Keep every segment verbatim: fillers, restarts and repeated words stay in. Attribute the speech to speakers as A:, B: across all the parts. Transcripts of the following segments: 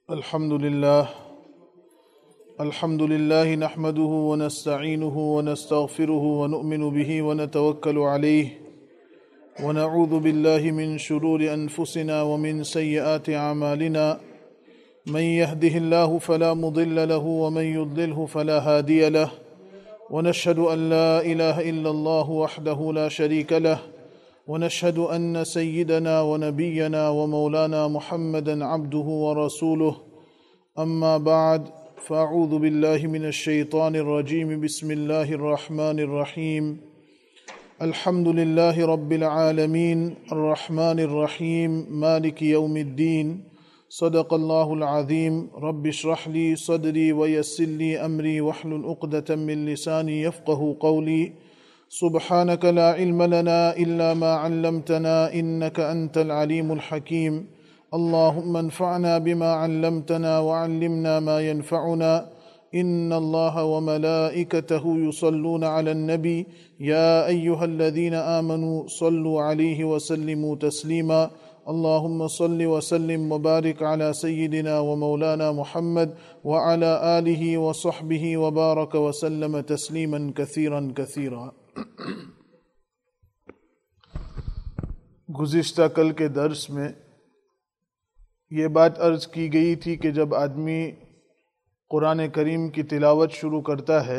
A: الحمد لله الحمد لله نحمده ونستعينه ونستغفره ونؤمن به ونتوكل عليه ونعوذ بالله من شرور أنفسنا ومن سيئات أعمالنا من يهده الله فلا مضل له ومن يضلله فلا هادي له ونشهد أن لا إله إلا الله وحده لا شريك له ونشهد أن سيدنا ونبينا ومولانا محمدا عبده ورسوله أما بعد فأعوذ بالله من الشيطان الرجيم بسم الله الرحمن الرحيم الحمد لله رب العالمين الرحمن الرحيم مالك يوم الدين صدق الله العظيم رب اشرح لي صدري ويسر لي أمري واحلل عقدة من لساني يفقه قولي سبحانك لا علم لنا إلا ما علمتنا إنك أنت العليم الحكيم اللهم انفعنا بما علمتنا وعلمنا ما ينفعنا إن الله وملائكته يصلون على النبي يا أيها الذين آمنوا صلوا عليه وسلموا تسليما اللهم صل وسلم وبارك على سيدنا ومولانا محمد وعلى آله وصحبه وبارك وسلم تسليما كثيرا كثيرا. گزشتہ کل کے درس میں یہ بات عرض کی گئی تھی کہ جب آدمی قرآن کریم کی تلاوت شروع کرتا ہے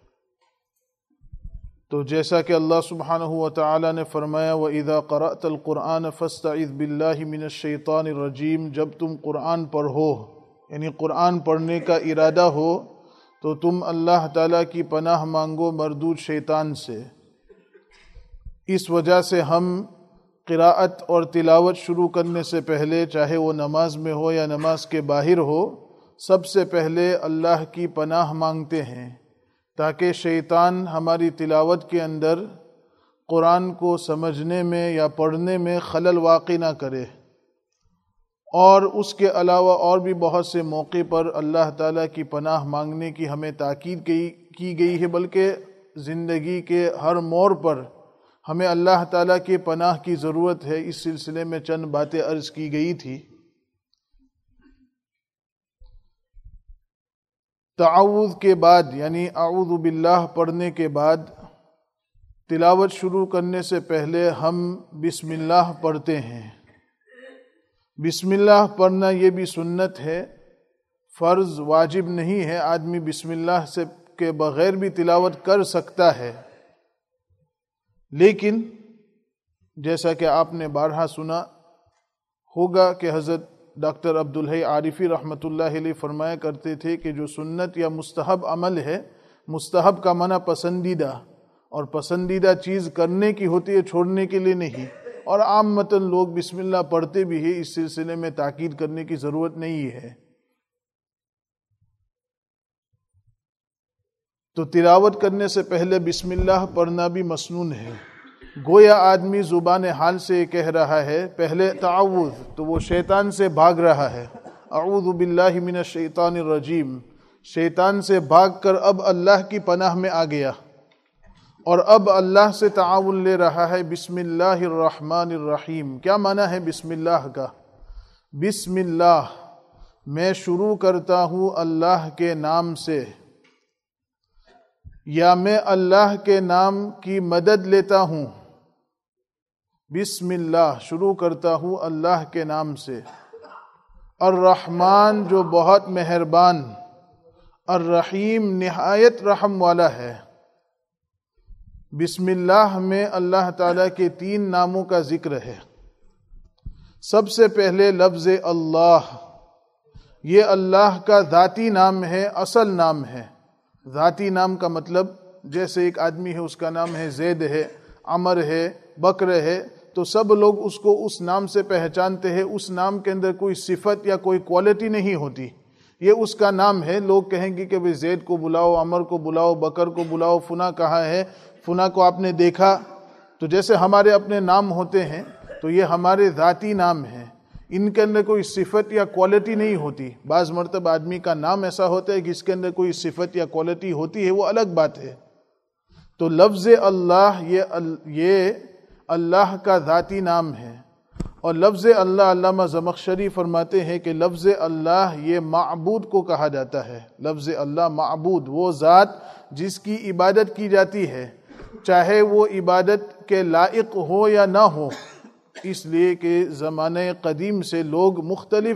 A: تو جیسا کہ اللہ سبحانہ و تعالی نے فرمایا وَإِذَا قَرَأْتَ الْقُرْآنَ فَاسْتَعِذْ بِاللَّهِ مِنَ الشَّيْطَانِ الرَّجِيمِ، جب تم قرآن پڑھو یعنی قرآن پڑھنے کا ارادہ ہو تو تم اللہ تعالیٰ کی پناہ مانگو مردود شیطان سے. اس وجہ سے ہم قراءت اور تلاوت شروع کرنے سے پہلے، چاہے وہ نماز میں ہو یا نماز کے باہر ہو، سب سے پہلے اللہ کی پناہ مانگتے ہیں تاکہ شیطان ہماری تلاوت کے اندر قرآن کو سمجھنے میں یا پڑھنے میں خلل واقع نہ کرے. اور اس کے علاوہ اور بھی بہت سے موقع پر اللہ تعالیٰ کی پناہ مانگنے کی ہمیں تاکید کی گئی ہے، بلکہ زندگی کے ہر موڑ پر ہمیں اللہ تعالیٰ کی پناہ کی ضرورت ہے. اس سلسلے میں چند باتیں عرض کی گئی تھی. تعوذ کے بعد یعنی اعوذ باللہ پڑھنے کے بعد تلاوت شروع کرنے سے پہلے ہم بسم اللہ پڑھتے ہیں. بسم اللہ پڑھنا یہ بھی سنت ہے، فرض واجب نہیں ہے. آدمی بسم اللہ سے کے بغیر بھی تلاوت کر سکتا ہے، لیکن جیسا کہ آپ نے بارہا سنا ہوگا کہ حضرت ڈاکٹر عبدالحی عارفی رحمۃ اللہ علیہ فرمایا کرتے تھے کہ جو سنت یا مستحب عمل ہے، مستحب کا معنی پسندیدہ، اور پسندیدہ چیز کرنے کی ہوتی ہے، چھوڑنے کے لیے نہیں. اور عامتاً لوگ بسم اللہ پڑھتے بھی ہیں، اس سلسلے میں تاکید کرنے کی ضرورت نہیں ہے. تو تلاوت کرنے سے پہلے بسم اللہ پڑھنا بھی مسنون ہے. گویا آدمی زبان حال سے کہہ رہا ہے پہلے تعوذ، تو وہ شیطان سے بھاگ رہا ہے. اعوذ باللہ من الشیطان الرجیم، شیطان سے بھاگ کر اب اللہ کی پناہ میں آ گیا اور اب اللہ سے تعاون لے رہا ہے. بسم اللہ الرحمن الرحیم، کیا معنی ہے بسم اللہ کا؟ بسم اللہ، میں شروع کرتا ہوں اللہ کے نام سے، یا میں اللہ کے نام کی مدد لیتا ہوں. بسم اللہ، شروع کرتا ہوں اللہ کے نام سے. الرحمن، جو بہت مہربان، الرحیم، نہایت رحم والا ہے. بسم اللہ میں اللہ تعالیٰ کے تین ناموں کا ذکر ہے. سب سے پہلے لفظ اللہ، یہ اللہ کا ذاتی نام ہے، اصل نام ہے. ذاتی نام کا مطلب جیسے ایک آدمی ہے، اس کا نام ہے زید ہے، عمر ہے، بکر ہے، تو سب لوگ اس کو اس نام سے پہچانتے ہیں. اس نام کے اندر کوئی صفت یا کوئی کوالٹی نہیں ہوتی، یہ اس کا نام ہے. لوگ کہیں گے کہ بھئی زید کو بلاؤ، عمر کو بلاؤ، بکر کو بلاؤ، فنا کہاں ہے، فنا کو آپ نے دیکھا. تو جیسے ہمارے اپنے نام ہوتے ہیں تو یہ ہمارے ذاتی نام ہیں، ان کے اندر کوئی صفت یا کوالٹی نہیں ہوتی. بعض مرتبہ آدمی کا نام ایسا ہوتا ہے کہ اس کے اندر کوئی صفت یا کوالٹی ہوتی ہے، وہ الگ بات ہے. تو لفظ اللہ یہ یہ اللہ کا ذاتی نام ہے. اور لفظ اللہ، علامہ زمخشری فرماتے ہیں کہ لفظ اللہ یہ معبود کو کہا جاتا ہے۔ لفظ اللہ معبود، وہ ذات جس کی عبادت کی جاتی ہے، چاہے وہ عبادت کے لائق ہو یا نہ ہو، اس لیے کہ زمانے قدیم سے لوگ مختلف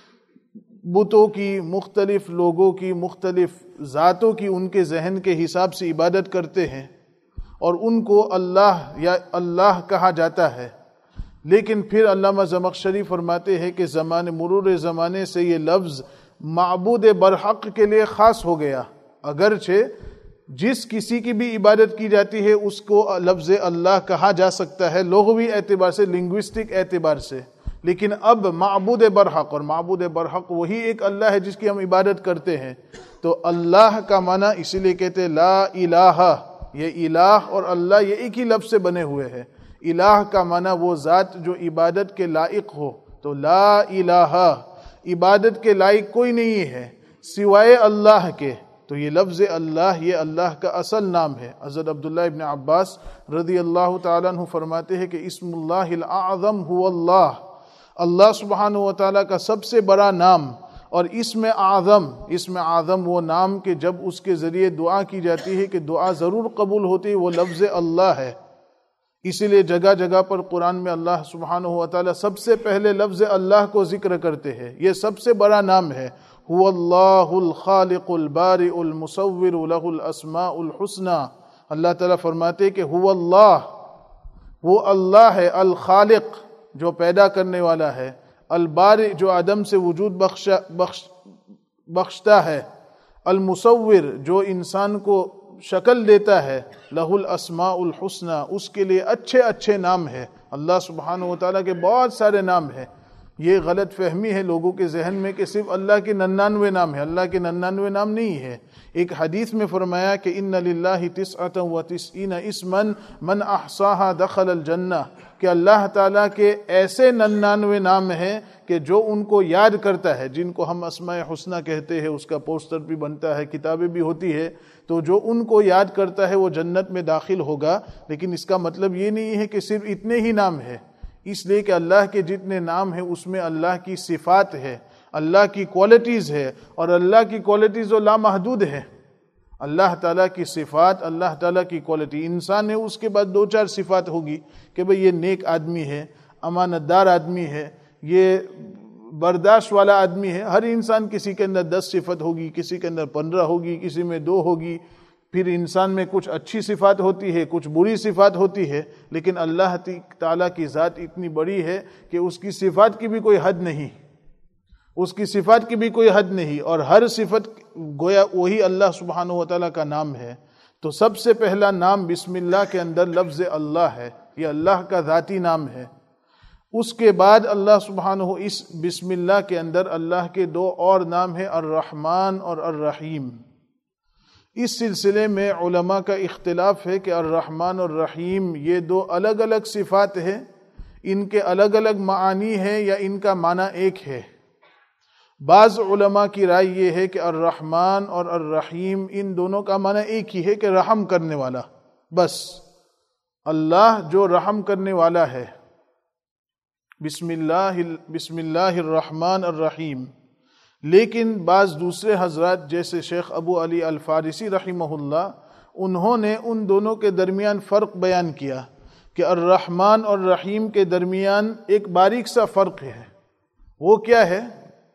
A: بتوں کی، مختلف لوگوں کی، مختلف ذاتوں کی ان کے ذہن کے حساب سے عبادت کرتے ہیں اور ان کو اللہ یا اللہ کہا جاتا ہے۔ لیکن پھر علامہ زمخشری فرماتے ہیں کہ زمانے مرور زمانے سے یہ لفظ معبود برحق کے لیے خاص ہو گیا، اگرچہ جس کسی کی بھی عبادت کی جاتی ہے اس کو لفظ اللہ کہا جا سکتا ہے لغوی اعتبار سے، لنگوسٹک اعتبار سے، لیکن اب معبود برحق، اور معبود برحق وہی ایک اللہ ہے جس کی ہم عبادت کرتے ہیں۔ تو اللہ کا معنی اسی لیے کہتے ہیں لا الہ، یہ الہ اور اللہ یہ ایک ہی لفظ سے بنے ہوئے ہیں۔ الہ کا معنی وہ ذات جو عبادت کے لائق ہو، تو لا الہ، عبادت کے لائق کوئی نہیں ہے سوائے اللہ کے، تو یہ لفظ اللہ یہ اللہ کا اصل نام ہے۔ حضرت عبداللہ ابن عباس رضی اللہ تعالیٰ عنہ فرماتے ہیں کہ اسم اللہ الاعظم هو اللہ، اللہ سبحانہ و تعالیٰ کا سب سے بڑا نام، اور اسم اعظم، اسم اعظم وہ نام کہ جب اس کے ذریعے دعا کی جاتی ہے کہ دعا ضرور قبول ہوتی ہے، وہ لفظ اللہ ہے۔ اسی لیے جگہ جگہ پر قرآن میں اللہ سبحانہ و تعالیٰ سب سے پہلے لفظ اللہ کو ذکر کرتے ہیں، یہ سب سے بڑا نام ہے۔ هو اللہ الخالق البارئ المصور له الاسماء الحسنى، اللہ تعالیٰ فرماتے کہ هو اللہ، وہ اللہ ہے، الخالق جو پیدا کرنے والا ہے، البارئ جو عدم سے وجود بخش بخش بخشتا ہے، المصور جو انسان کو شکل دیتا ہے، لہ الاسماء الحسنى، اس کے لیے اچھے اچھے نام ہے۔ اللہ سبحانہ و تعالیٰ کے بہت سارے نام ہیں۔ یہ غلط فہمی ہے لوگوں کے ذہن میں کہ صرف اللہ کے ننانوے نام ہے، اللہ کے ننانوے نام نہیں ہے۔ ایک حدیث میں فرمایا کہ ان للہ تسعۃ وتسعین اسما من احصاها دخل الجنہ، کہ اللہ تعالیٰ کے ایسے ننانوے نام ہیں کہ جو ان کو یاد کرتا ہے، جن کو ہم اسماء حسنہ کہتے ہیں، اس کا پوسٹر بھی بنتا ہے، کتابیں بھی ہوتی ہے، تو جو ان کو یاد کرتا ہے وہ جنت میں داخل ہوگا۔ لیکن اس کا مطلب یہ نہیں ہے کہ صرف اتنے ہی نام ہے، اس لیے کہ اللہ کے جتنے نام ہیں اس میں اللہ کی صفات ہے، اللہ کی کوالٹیز ہے، اور اللہ کی کوالٹیز و لامحدود ہے۔ اللہ تعالیٰ کی صفات، اللہ تعالیٰ کی کوالٹی، انسان ہے اس کے بعد دو چار صفات ہوگی کہ بھئی یہ نیک آدمی ہے، امانت دار آدمی ہے، یہ برداشت والا آدمی ہے۔ ہر انسان کسی کے اندر دس صفت ہوگی، کسی کے اندر پندرہ ہوگی، کسی میں دو ہوگی۔ پھر انسان میں کچھ اچھی صفات ہوتی ہے، کچھ بری صفات ہوتی ہے، لیکن اللہ تعالیٰ کی ذات اتنی بڑی ہے کہ اس کی صفات کی بھی کوئی حد نہیں، اس کی صفات کی بھی کوئی حد نہیں، اور ہر صفت گویا وہی اللہ سبحانہ و تعالیٰ کا نام ہے۔ تو سب سے پہلا نام بسم اللہ کے اندر لفظ اللہ ہے، یہ اللہ کا ذاتی نام ہے۔ اس کے بعد اللہ سبحانہ اس بسم اللہ کے اندر اللہ کے دو اور نام ہیں، الرحمن اور الرحیم۔ اس سلسلے میں علماء کا اختلاف ہے کہ الرحمن اور الرحیم یہ دو الگ الگ صفات ہیں، ان کے الگ الگ معانی ہیں یا ان کا معنی ایک ہے۔ بعض علماء کی رائے یہ ہے کہ الرحمن اور الرحیم ان دونوں کا معنی ایک ہی ہے کہ رحم کرنے والا، بس اللہ جو رحم کرنے والا ہے۔ بسم اللہ بسم اللہ الرحمن الرحیم۔ لیکن بعض دوسرے حضرات جیسے شیخ ابو علی الفارسی رحمہ اللہ، انہوں نے ان دونوں کے درمیان فرق بیان کیا کہ الرحمن اور الرحیم کے درمیان ایک باریک سا فرق ہے۔ وہ کیا ہے؟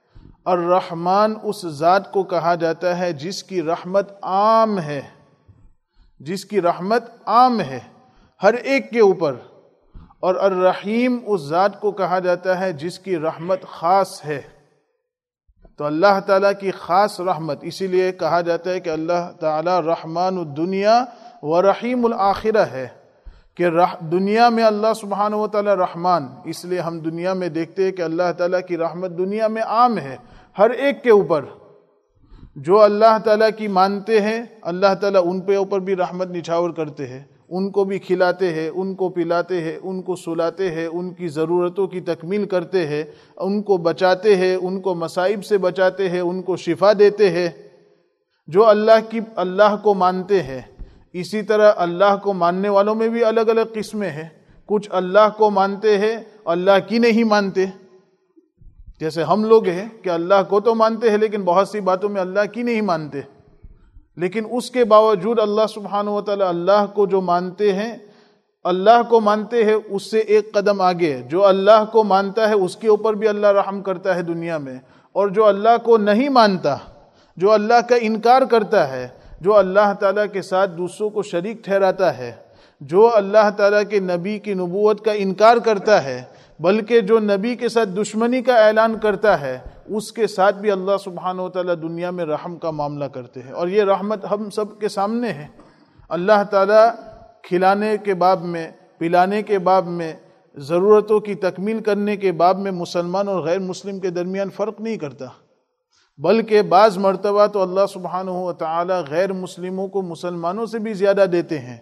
A: الرحمن اس ذات کو کہا جاتا ہے جس کی رحمت عام ہے، جس کی رحمت عام ہے ہر ایک کے اوپر، اور الرحیم اس ذات کو کہا جاتا ہے جس کی رحمت خاص ہے۔ تو اللہ تعالیٰ کی خاص رحمت، اسی لیے کہا جاتا ہے کہ اللہ تعالیٰ رحمان الدنیا و رحیم الآخرہ ہے، کہ دنیا میں اللہ سبحانہ و تعالیٰ رحمان، اس لیے ہم دنیا میں دیکھتے ہیں کہ اللہ تعالیٰ کی رحمت دنیا میں عام ہے ہر ایک کے اوپر۔ جو اللہ تعالیٰ کی مانتے ہیں اللہ تعالیٰ ان پہ اوپر بھی رحمت نچھاور کرتے ہیں، ان کو بھی کھلاتے ہیں، ان کو پلاتے ہیں، ان کو سلاتے ہیں، ان کی ضرورتوں کی تکمیل کرتے ہیں، ان کو بچاتے ہیں، ان کو مصائب سے بچاتے ہیں، ان کو شفا دیتے ہیں۔ جو اللہ کی اللہ کو مانتے ہیں، اسی طرح اللہ کو ماننے والوں میں بھی الگ الگ قسمیں ہیں۔ کچھ اللہ کو مانتے ہیں اللہ کی نہیں مانتے. جیسے ہم لوگ ہیں کہ اللہ کو تو مانتے ہیں لیکن بہت سی باتوں میں اللہ کی نہیں مانتے، لیکن اس کے باوجود اللہ سبحانہ و تعالی اللہ کو جو مانتے ہیں، اللہ کو مانتے ہیں اس سے ایک قدم آگے. جو اللہ کو مانتا ہے اس کے اوپر بھی اللہ رحم کرتا ہے دنیا میں، اور جو اللہ کو نہیں مانتا، جو اللہ کا انکار کرتا ہے، جو اللہ تعالیٰ کے ساتھ دوسروں کو شریک ٹھہراتا ہے، جو اللہ تعالیٰ کے نبی کی نبوت کا انکار کرتا ہے، بلکہ جو نبی کے ساتھ دشمنی کا اعلان کرتا ہے، اس کے ساتھ بھی اللہ سبحانہ و تعالیٰ دنیا میں رحم کا معاملہ کرتے ہیں. اور یہ رحمت ہم سب کے سامنے ہے. اللہ تعالیٰ کھلانے کے باب میں، پلانے کے باب میں، ضرورتوں کی تکمیل کرنے کے باب میں مسلمان اور غیر مسلم کے درمیان فرق نہیں کرتا، بلکہ بعض مرتبہ تو اللہ سبحانہ و تعالیٰ غیر مسلموں کو مسلمانوں سے بھی زیادہ دیتے ہیں.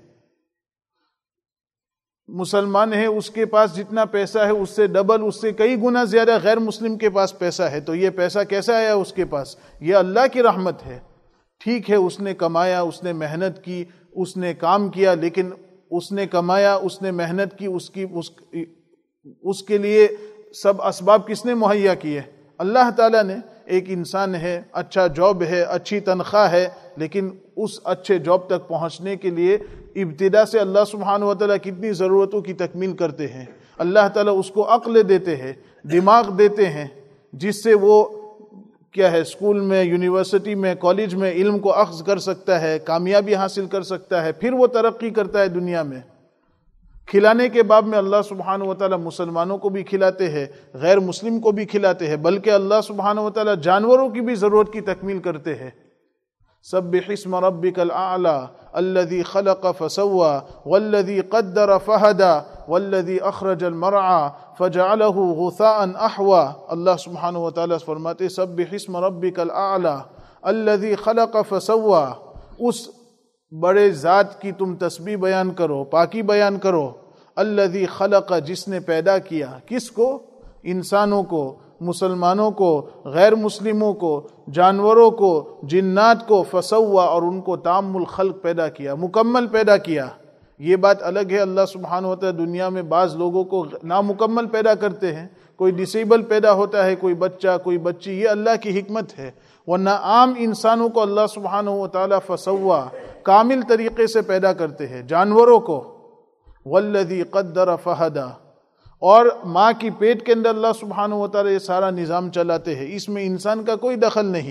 A: مسلمان ہے، اس کے پاس جتنا پیسہ ہے اس سے ڈبل، اس سے کئی گنا زیادہ غیر مسلم کے پاس پیسہ ہے. تو یہ پیسہ کیسا آیا اس کے پاس؟ یہ اللہ کی رحمت ہے. ٹھیک ہے، اس نے کمایا، اس نے محنت کی، اس نے کام کیا، لیکن اس نے کمایا، اس نے محنت کی، اس کی اس, اس کے لیے سب اسباب کس نے مہیا کیے؟ اللہ تعالیٰ نے. ایک انسان ہے، اچھا جاب ہے، اچھی تنخواہ ہے، لیکن اس اچھے جاب تک پہنچنے کے لیے ابتدا سے اللہ سبحانہ و تعالیٰ کتنی ضرورتوں کی تکمیل کرتے ہیں. اللہ تعالیٰ اس کو عقل دیتے ہیں، دماغ دیتے ہیں، جس سے وہ کیا ہے اسکول میں، یونیورسٹی میں، کالج میں علم کو اخذ کر سکتا ہے، کامیابی حاصل کر سکتا ہے، پھر وہ ترقی کرتا ہے دنیا میں. کھلانے کے باب میں اللہ سبحانہ و تعالیٰ مسلمانوں کو بھی کھلاتے ہیں، غیر مسلم کو بھی کھلاتے ہیں، بلکہ اللہ سبحانہ و تعالیٰ جانوروں کی بھی ضرورت کی تکمیل کرتے ہیں. سبح اسم ربک الاعلی الذی خلق فسوى والذی قدر فہدى والذی اخرج المرعى فجعله غثاء احوى. اللہ سبحانہ و تعالیٰ فرماتے سبح اسم ربک الاعلی الذی خلق فسوى. اس بڑے ذات کی تم تسبیح بیان کرو، پاکی بیان کرو. الذی خلق، جس نے پیدا کیا. کس کو؟ انسانوں کو، مسلمانوں کو، غیر مسلموں کو، جانوروں کو، جنات کو. فسوا، اور ان کو تام الخلق پیدا کیا، مکمل پیدا کیا. یہ بات الگ ہے، اللہ سبحانہ و تعالی دنیا میں بعض لوگوں کو نامکمل پیدا کرتے ہیں. کوئی ڈسیبل پیدا ہوتا ہے، کوئی بچہ، کوئی بچی. یہ اللہ کی حکمت ہے. ورنہ عام انسانوں کو اللہ سبحانہ و تعالی فسوا، کامل طریقے سے پیدا کرتے ہیں. جانوروں کو والذی قدر فہدی، اور ماں کی پیٹ کے اندر اللہ سبحانہ و تعالی یہ سارا نظام چلاتے ہیں. اس میں انسان کا کوئی دخل نہیں.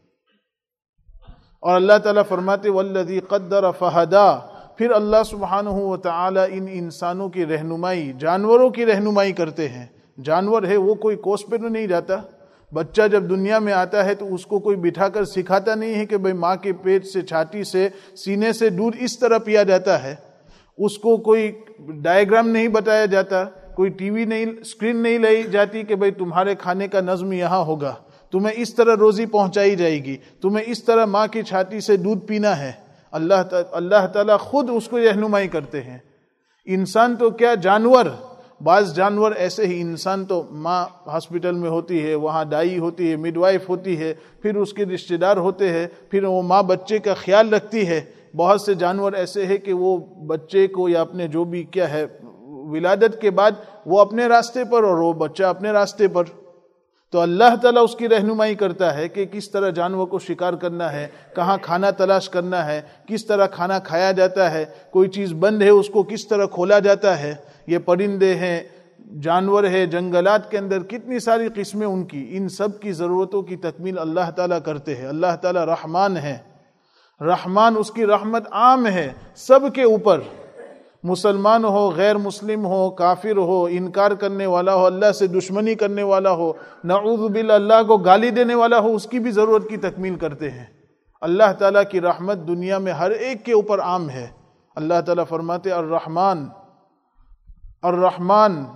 A: اور اللہ تعالیٰ فرماتے والذی قدر فہدی. پھر اللہ سبحانہ و تعالی ان انسانوں کی رہنمائی، جانوروں کی رہنمائی کرتے ہیں. جانور ہے وہ کوئی کوس پہ تو نہیں جاتا. بچہ جب دنیا میں آتا ہے تو اس کو کوئی بٹھا کر سکھاتا نہیں ہے کہ بھئی ماں کے پیٹ سے، چھاتی سے، سینے سے دودھ اس طرح پیا جاتا ہے. اس کو کوئی ڈائیگرام نہیں بتایا جاتا، کوئی ٹی وی نہیں، اسکرین نہیں لائی جاتی کہ بھئی تمہارے کھانے کا نظم یہاں ہوگا، تمہیں اس طرح روزی پہنچائی جائے گی، تمہیں اس طرح ماں کی چھاتی سے دودھ پینا ہے. اللہ اللہ تعالیٰ خود اس کو رہنمائی کرتے ہیں. انسان تو کیا، جانور. بعض جانور ایسے ہی. انسان تو ماں ہاسپٹل میں ہوتی ہے، وہاں دائی ہوتی ہے، مڈ وائف ہوتی ہے، پھر اس کے رشتہ دار ہوتے ہیں، پھر وہ ماں بچے کا خیال رکھتی ہے. بہت سے جانور ایسے ہیں کہ وہ بچے کو یا اپنے جو بھی کیا ہے ولادت کے بعد وہ اپنے راستے پر اور وہ بچہ اپنے راستے پر. تو اللہ تعالیٰ اس کی رہنمائی کرتا ہے کہ کس طرح جانور کو شکار کرنا ہے، کہاں کھانا تلاش کرنا ہے، کس طرح کھانا کھایا جاتا ہے، کوئی چیز بند ہے اس کو کس طرح کھولا جاتا ہے. یہ پرندے ہیں، جانور ہے، جنگلات کے اندر کتنی ساری قسمیں ان کی. ان سب کی ضرورتوں کی تکمیل اللہ تعالیٰ کرتے ہیں. اللہ تعالیٰ رحمان ہے. رحمان، اس کی رحمت عام ہے سب کے اوپر. مسلمان ہو، غیر مسلم ہو، کافر ہو، انکار کرنے والا ہو، اللہ سے دشمنی کرنے والا ہو، نعوذ باللہ اللہ کو گالی دینے والا ہو، اس کی بھی ضرورت کی تکمیل کرتے ہیں. اللہ تعالیٰ کی رحمت دنیا میں ہر ایک کے اوپر عام ہے. اللہ تعالیٰ فرماتے الرحمن الرحمن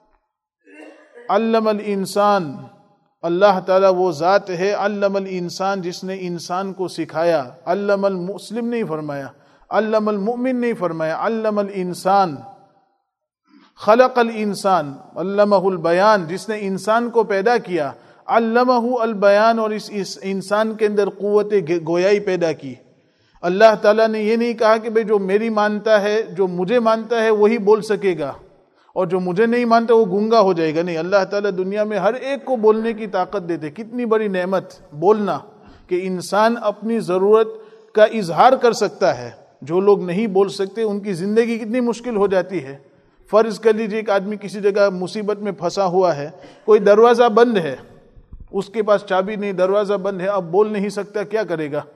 A: علم الانسان. اللہ تعالیٰ وہ ذات ہے علم الانسان، جس نے انسان کو سکھایا. علم المسلم نہیں فرمایا، علم المؤمن نہیں فرمایا، علم الانسان. خلق الانسان، علمہ البیان، جس نے انسان کو پیدا کیا. علمہ البیان، اور اس, اس انسان کے اندر قوت گویائی پیدا کی. اللہ تعالیٰ نے یہ نہیں کہا کہ بھئی جو میری مانتا ہے، جو مجھے مانتا ہے وہی بول سکے گا. اور جو مجھے نہیں مانتا وہ گونگا ہو جائے گا. نہیں, اللہ تعالیٰ دنیا میں ہر ایک کو بولنے کی طاقت دیتے. کتنی بڑی نعمت بولنا, کہ انسان اپنی ضرورت کا اظہار کر سکتا ہے. جو لوگ نہیں بول سکتے ان کی زندگی کتنی مشکل ہو جاتی ہے. فرض کر لیجئے ایک آدمی کسی جگہ مصیبت میں پھنسا ہوا ہے, کوئی دروازہ بند ہے, اس کے پاس چابی نہیں, دروازہ بند ہے, اب بول نہیں سکتا, کیا کرے گا؟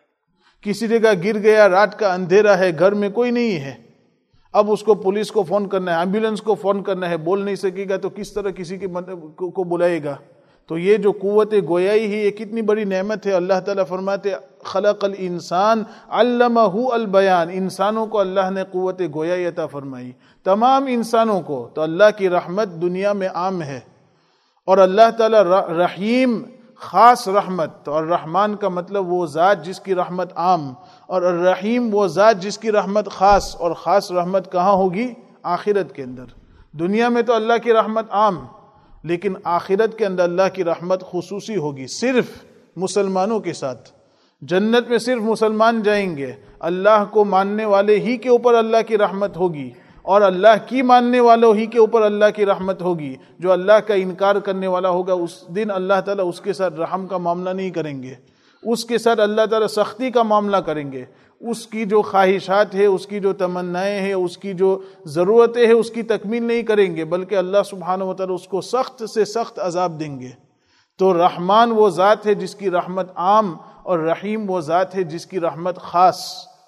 A: کسی جگہ گر گیا, رات کا اندھیرا ہے, گھر میں کوئی نہیں ہے, اب اس کو پولیس کو فون کرنا ہے, ایمبولینس کو فون کرنا ہے, بول نہیں سکے گا تو کس طرح کسی کی کو بلائے گا؟ تو یہ جو قوت گویائی ہے یہ کتنی بڑی نعمت ہے. اللہ تعالیٰ فرماتے خلق الانسان علمہ البیان, انسانوں کو اللہ نے قوت گویائی عطا فرمائی, تمام انسانوں کو. تو اللہ کی رحمت دنیا میں عام ہے, اور اللہ تعالیٰ رحیم, خاص رحمت. اور رحمان کا مطلب وہ ذات جس کی رحمت عام, اور الرحیم وہ ذات جس کی رحمت خاص. اور خاص رحمت کہاں ہوگی؟ آخرت کے اندر. دنیا میں تو اللہ کی رحمت عام, لیکن آخرت کے اندر اللہ کی رحمت خصوصی ہوگی, صرف مسلمانوں کے ساتھ. جنت میں صرف مسلمان جائیں گے, اللہ کو ماننے والے ہی کے اوپر اللہ کی رحمت ہوگی, اور اللہ کی ماننے والوں ہی کے اوپر اللہ کی رحمت ہوگی. جو اللہ کا انکار کرنے والا ہوگا اس دن اللہ تعالیٰ اس کے ساتھ رحم کا معاملہ نہیں کریں گے, اس کے ساتھ اللہ تعالیٰ سختی کا معاملہ کریں گے. اس کی جو خواہشات ہے, اس کی جو تمنائیں ہیں, اس کی جو ضرورتیں ہیں, اس کی تکمیل نہیں کریں گے, بلکہ اللہ سبحانہ و تعالیٰ اس کو سخت سے سخت عذاب دیں گے. تو رحمان وہ ذات ہے جس کی رحمت عام, اور رحیم وہ ذات ہے جس کی رحمت خاص.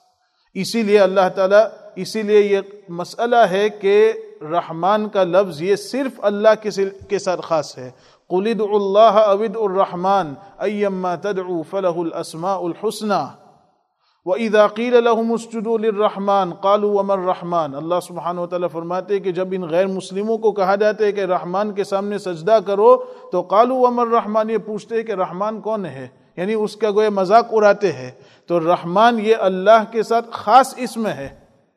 A: اسی لیے اللہ تعالیٰ, اسی لیے یہ مسئلہ ہے کہ رحمان کا لفظ یہ صرف اللہ کے ساتھ خاص ہے. قُلِ ادْعُوا اللَّهَ أَوِ ادْعُوا الرَّحْمَنَ أَيَّمَّا تَدْعُوا فَلَهُ الْأَسْمَاءُ الْحُسْنَى وَإِذَا قِيلَ لَهُمُ اسْجُدُوا لِلرَّحْمَنِ قَالُوا وَمَا الرَّحْمَنُ. اللہ سبحانہ وتعالی فرماتے ہیں کہ جب ان غیر مسلموں کو کہا جاتا ہے کہ رحمان کے سامنے سجدہ کرو, تو قَالُوا وَمَا الرَّحْمَنُ, یہ پوچھتے ہیں کہ رحمان کون ہے, یعنی اس کا گویا مذاق اڑاتے ہیں. تو رحمان یہ اللہ کے ساتھ خاص اسم ہے.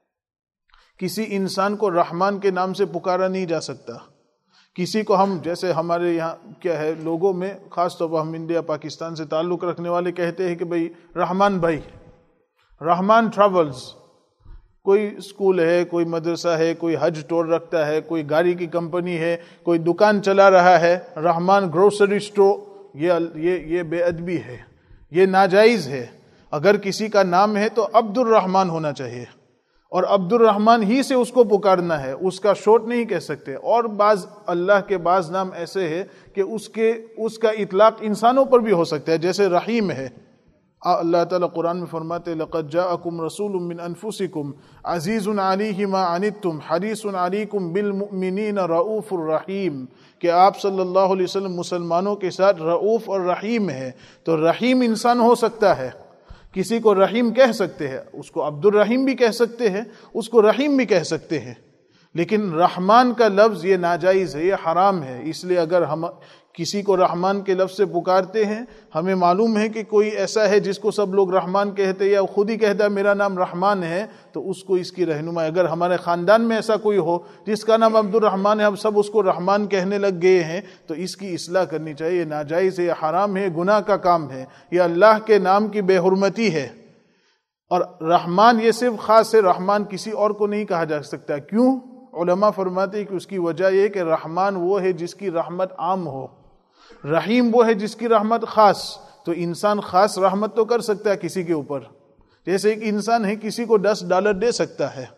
A: کسی انسان کو رحمان کے نام سے پکارا نہیں جا سکتا. کسی کو ہم, جیسے ہمارے یہاں کیا ہے لوگوں میں, خاص طور پر ہم انڈیا پاکستان سے تعلق رکھنے والے کہتے ہیں کہ بھئی رحمان بھائی, رحمان ٹریولز. کوئی اسکول ہے, کوئی مدرسہ ہے, کوئی حج ٹور رکھتا ہے, کوئی گاڑی کی کمپنی ہے, کوئی دکان چلا رہا ہے, رحمان گروسری اسٹور. یہ یہ یہ بے ادبی ہے, یہ ناجائز ہے. اگر کسی کا نام ہے تو عبد الرحمن ہونا چاہیے, اور عبد الرحمن ہی سے اس کو پکارنا ہے, اس کا شارٹ نہیں کہہ سکتے. اور بعض اللہ کے بعض نام ایسے ہیں کہ اس کے اس کا اطلاق انسانوں پر بھی ہو سکتا ہے, جیسے رحیم ہے. اللہ تعالیٰ قرآن میں فرماتے لقد جاءکم رسول من انفسکم عزیز علیہ ما عنتم حریص علیکم بالمؤمنین رؤوف الرحیم, کہ آپ صلی اللہ علیہ وسلم مسلمانوں کے ساتھ رؤوف اور رحیم ہے. تو رحیم انسان ہو سکتا ہے, کسی کو رحیم کہہ سکتے ہیں, اس کو عبد الرحیم بھی کہہ سکتے ہیں, اس کو رحیم بھی کہہ سکتے ہیں. لیکن رحمان کا لفظ یہ ناجائز ہے, یہ حرام ہے. اس لیے اگر ہم کسی کو رحمان کے لفظ سے پکارتے ہیں, ہمیں معلوم ہے کہ کوئی ایسا ہے جس کو سب لوگ رحمان کہتے ہیں, یا خود ہی کہتا ہے میرا نام رحمان ہے, تو اس کو اس کی رہنمائی. اگر ہمارے خاندان میں ایسا کوئی ہو جس کا نام عبد الرحمن ہے, ہم سب اس کو رحمان کہنے لگ گئے ہیں, تو اس کی اصلاح کرنی چاہیے. یہ ناجائز ہے, یہ حرام ہے, گناہ کا کام ہے, یہ اللہ کے نام کی بے حرمتی ہے. اور رحمان یہ صرف خاص ہے, رحمان کسی اور کو نہیں کہا جا سکتا. کیوں؟ علماء فرماتے ہیں کہ اس کی وجہ یہ کہ رحمان وہ ہے جس کی رحمت عام ہو, رحیم وہ ہے جس کی رحمت خاص. تو انسان خاص رحمت تو کر سکتا ہے کسی کے اوپر, جیسے ایک انسان ہے کسی کو دس ڈالر دے سکتا ہے.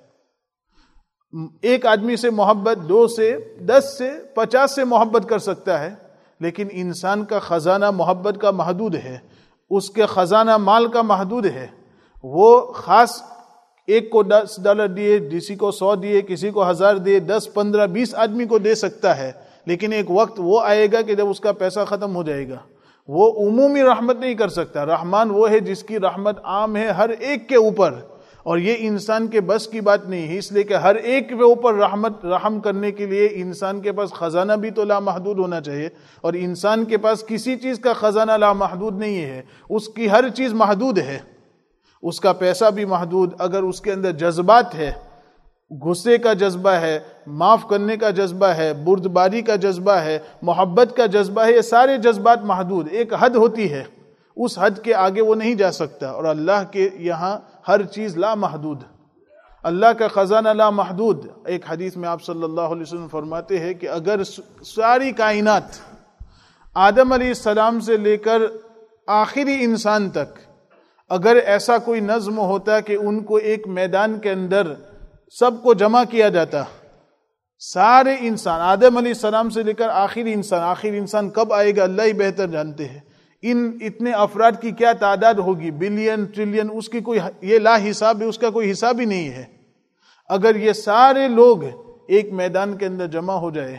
A: ایک آدمی سے محبت دو سے دس سے پچاس سے محبت کر سکتا ہے, لیکن انسان کا خزانہ محبت کا محدود ہے, اس کے خزانہ مال کا محدود ہے. وہ خاص ایک کو دس ڈالر دیے, کسی کو سو دیے, کسی کو ہزار دیے, دس پندرہ بیس آدمی کو دے سکتا ہے, لیکن ایک وقت وہ آئے گا کہ جب اس کا پیسہ ختم ہو جائے گا. وہ عمومی رحمت نہیں کر سکتا. رحمان وہ ہے جس کی رحمت عام ہے ہر ایک کے اوپر, اور یہ انسان کے بس کی بات نہیں ہے. اس لیے کہ ہر ایک کے اوپر رحمت رحم کرنے کے لیے انسان کے پاس خزانہ بھی تو لامحدود ہونا چاہیے, اور انسان کے پاس کسی چیز کا خزانہ لامحدود نہیں ہے. اس کی ہر چیز محدود ہے, اس کا پیسہ بھی محدود. اگر اس کے اندر جذبات ہے, غصے کا جذبہ ہے, معاف کرنے کا جذبہ ہے, بردباری کا جذبہ ہے, محبت کا جذبہ ہے, یہ سارے جذبات محدود. ایک حد ہوتی ہے, اس حد کے آگے وہ نہیں جا سکتا. اور اللہ کے یہاں ہر چیز لا محدود. اللہ کا خزانہ لا محدود. ایک حدیث میں آپ صلی اللہ علیہ وسلم فرماتے ہیں کہ اگر ساری کائنات آدم علیہ السلام سے لے کر آخری انسان تک اگر ایسا کوئی نظم ہوتا کہ ان کو ایک میدان کے اندر سب کو جمع کیا جاتا، سارے انسان آدم علیہ السلام سے لے کر آخری انسان، آخری انسان کب آئے گا اللہ ہی بہتر جانتے ہیں، ان اتنے افراد کی کیا تعداد ہوگی، بلین ٹریلین، اس کی کوئی یہ لا حساب ہے، اس کا کوئی حساب ہی نہیں ہے. اگر یہ سارے لوگ ایک میدان کے اندر جمع ہو جائے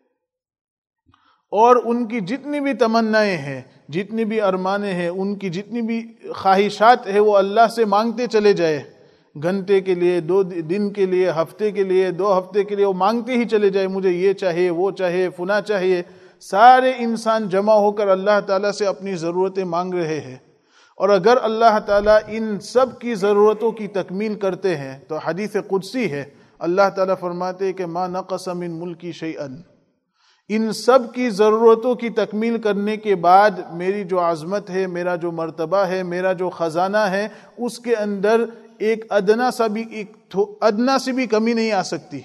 A: اور ان کی جتنی بھی تمنائیں ہیں، جتنی بھی ارمانیں ہیں، ان کی جتنی بھی خواہشات ہیں، وہ اللہ سے مانگتے چلے جائے، گھنٹے کے لیے، دو دن کے لیے، ہفتے کے لیے، دو ہفتے کے لیے وہ مانگتے ہی چلے جائے، مجھے یہ چاہیے، وہ چاہیے، فنا چاہیے. سارے انسان جمع ہو کر اللہ تعالیٰ سے اپنی ضرورتیں مانگ رہے ہیں، اور اگر اللہ تعالیٰ ان سب کی ضرورتوں کی تکمیل کرتے ہیں تو حدیث قدسی ہے، اللہ تعالیٰ فرماتے ہیں کہ ما نقص من ملکی شیئا، ان سب کی ضرورتوں کی تکمیل کرنے کے بعد میری جو عظمت ہے، میرا جو مرتبہ ہے، میرا جو خزانہ ہے، اس کے اندر ایک ادنا سا بھی ایک ادنا سی بھی کمی نہیں آ سکتی.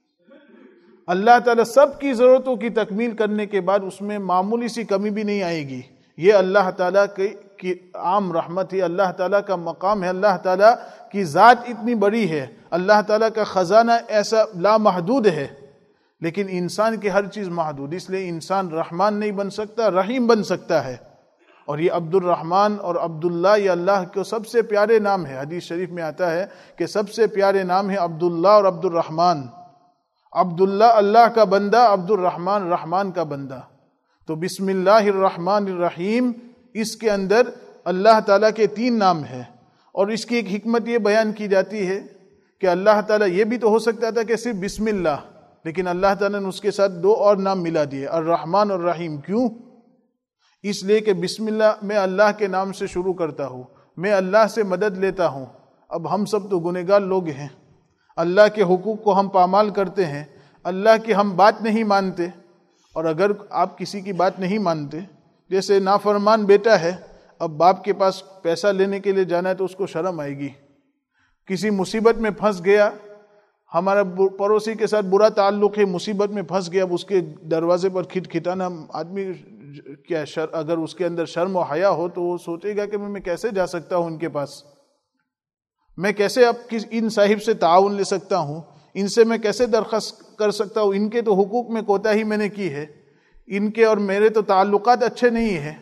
A: اللہ تعالیٰ سب کی ضرورتوں کی تکمیل کرنے کے بعد اس میں معمولی سی کمی بھی نہیں آئے گی. یہ اللہ تعالیٰ کی عام رحمت ہے، اللہ تعالیٰ کا مقام ہے، اللہ تعالیٰ کی ذات اتنی بڑی ہے، اللہ تعالیٰ کا خزانہ ایسا لامحدود ہے. لیکن انسان کی ہر چیز محدود، اس لیے انسان رحمان نہیں بن سکتا، رحیم بن سکتا ہے. اور یہ عبد الرحمن اور عبداللہ یہ اللہ کے سب سے پیارے نام ہے. حدیث شریف میں آتا ہے کہ سب سے پیارے نام ہے عبداللہ اور عبد الرحمن. عبداللہ اللہ کا بندہ، عبد الرحمن رحمان کا بندہ. تو بسم اللہ الرحمن الرحیم، اس کے اندر اللہ تعالیٰ کے تین نام ہیں. اور اس کی ایک حکمت یہ بیان کی جاتی ہے کہ اللہ تعالیٰ یہ بھی تو ہو سکتا تھا کہ صرف بسم اللہ، لیکن اللہ تعالیٰ نے اس کے ساتھ دو اور نام ملا دیے، الرحمن اور الرحیم. کیوں؟ اس لیے کہ بسم اللہ میں اللہ کے نام سے شروع کرتا ہوں، میں اللہ سے مدد لیتا ہوں. اب ہم سب تو گنہگار لوگ ہیں، اللہ کے حقوق کو ہم پامال کرتے ہیں، اللہ کی ہم بات نہیں مانتے. اور اگر آپ کسی کی بات نہیں مانتے، جیسے نافرمان بیٹا ہے، اب باپ کے پاس پیسہ لینے کے لیے جانا ہے تو اس کو شرم آئے گی. کسی مصیبت میں پھنس گیا، ہمارا پڑوسی کے ساتھ برا تعلق ہے، مصیبت میں پھنس گیا، اب اس کے دروازے پر کھٹ کھٹانا، آدمی کیا شر اگر اس کے اندر شرم و حیا ہو تو وہ سوچے گا کہ میں کیسے جا سکتا ہوں ان کے پاس، میں کیسے اب ان صاحب سے تعاون لے سکتا ہوں، ان سے میں کیسے درخواست کر سکتا ہوں، ان کے تو حقوق میں کوتاہی میں نے کی ہے، ان کے اور میرے تو تعلقات اچھے نہیں ہیں.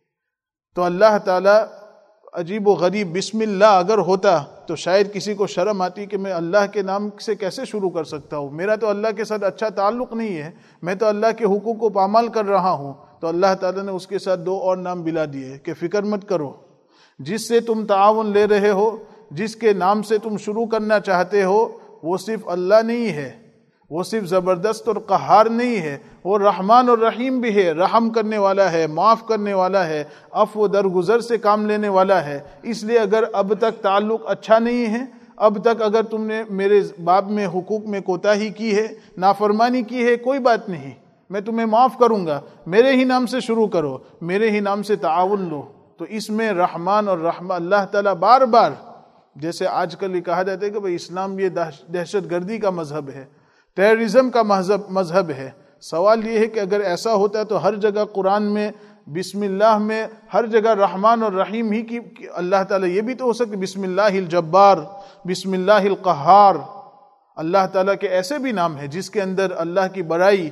A: تو اللہ تعالیٰ عجیب و غریب بسم اللہ اگر ہوتا تو شاید کسی کو شرم آتی کہ میں اللہ کے نام سے کیسے شروع کر سکتا ہوں، میرا تو اللہ کے ساتھ اچھا تعلق نہیں ہے، میں تو اللہ کے حقوق کو پامال کر رہا ہوں. تو اللہ تعالیٰ نے اس کے ساتھ دو اور نام ملا دیے کہ فکر مت کرو، جس سے تم تعاون لے رہے ہو، جس کے نام سے تم شروع کرنا چاہتے ہو، وہ صرف اللہ نہیں ہے، وہ صرف زبردست اور قہار نہیں ہے، وہ رحمان اور رحیم بھی ہے، رحم کرنے والا ہے، معاف کرنے والا ہے، عفو درگزر سے کام لینے والا ہے. اس لیے اگر اب تک تعلق اچھا نہیں ہے، اب تک اگر تم نے میرے باب میں حقوق میں کوتاہی کی ہے، نافرمانی کی ہے، کوئی بات نہیں، میں تمہیں معاف کروں گا، میرے ہی نام سے شروع کرو، میرے ہی نام سے تعاون لو. تو اس میں رحمان اور رحمہ اللہ تعالیٰ بار بار، جیسے آج کل یہ کہا جاتا ہے کہ بھئی اسلام یہ دہشت گردی کا مذہب ہے، ٹیررزم کا مذہب مذہب ہے. سوال یہ ہے کہ اگر ایسا ہوتا ہے تو ہر جگہ قرآن میں بسم اللہ میں ہر جگہ رحمان اور رحیم ہی کی اللہ تعالیٰ یہ بھی تو ہو سکتا بسم اللہ الجبار، بسم اللہ القہار. اللہ تعالیٰ کے ایسے بھی نام ہیں جس کے اندر اللہ کی بڑائی،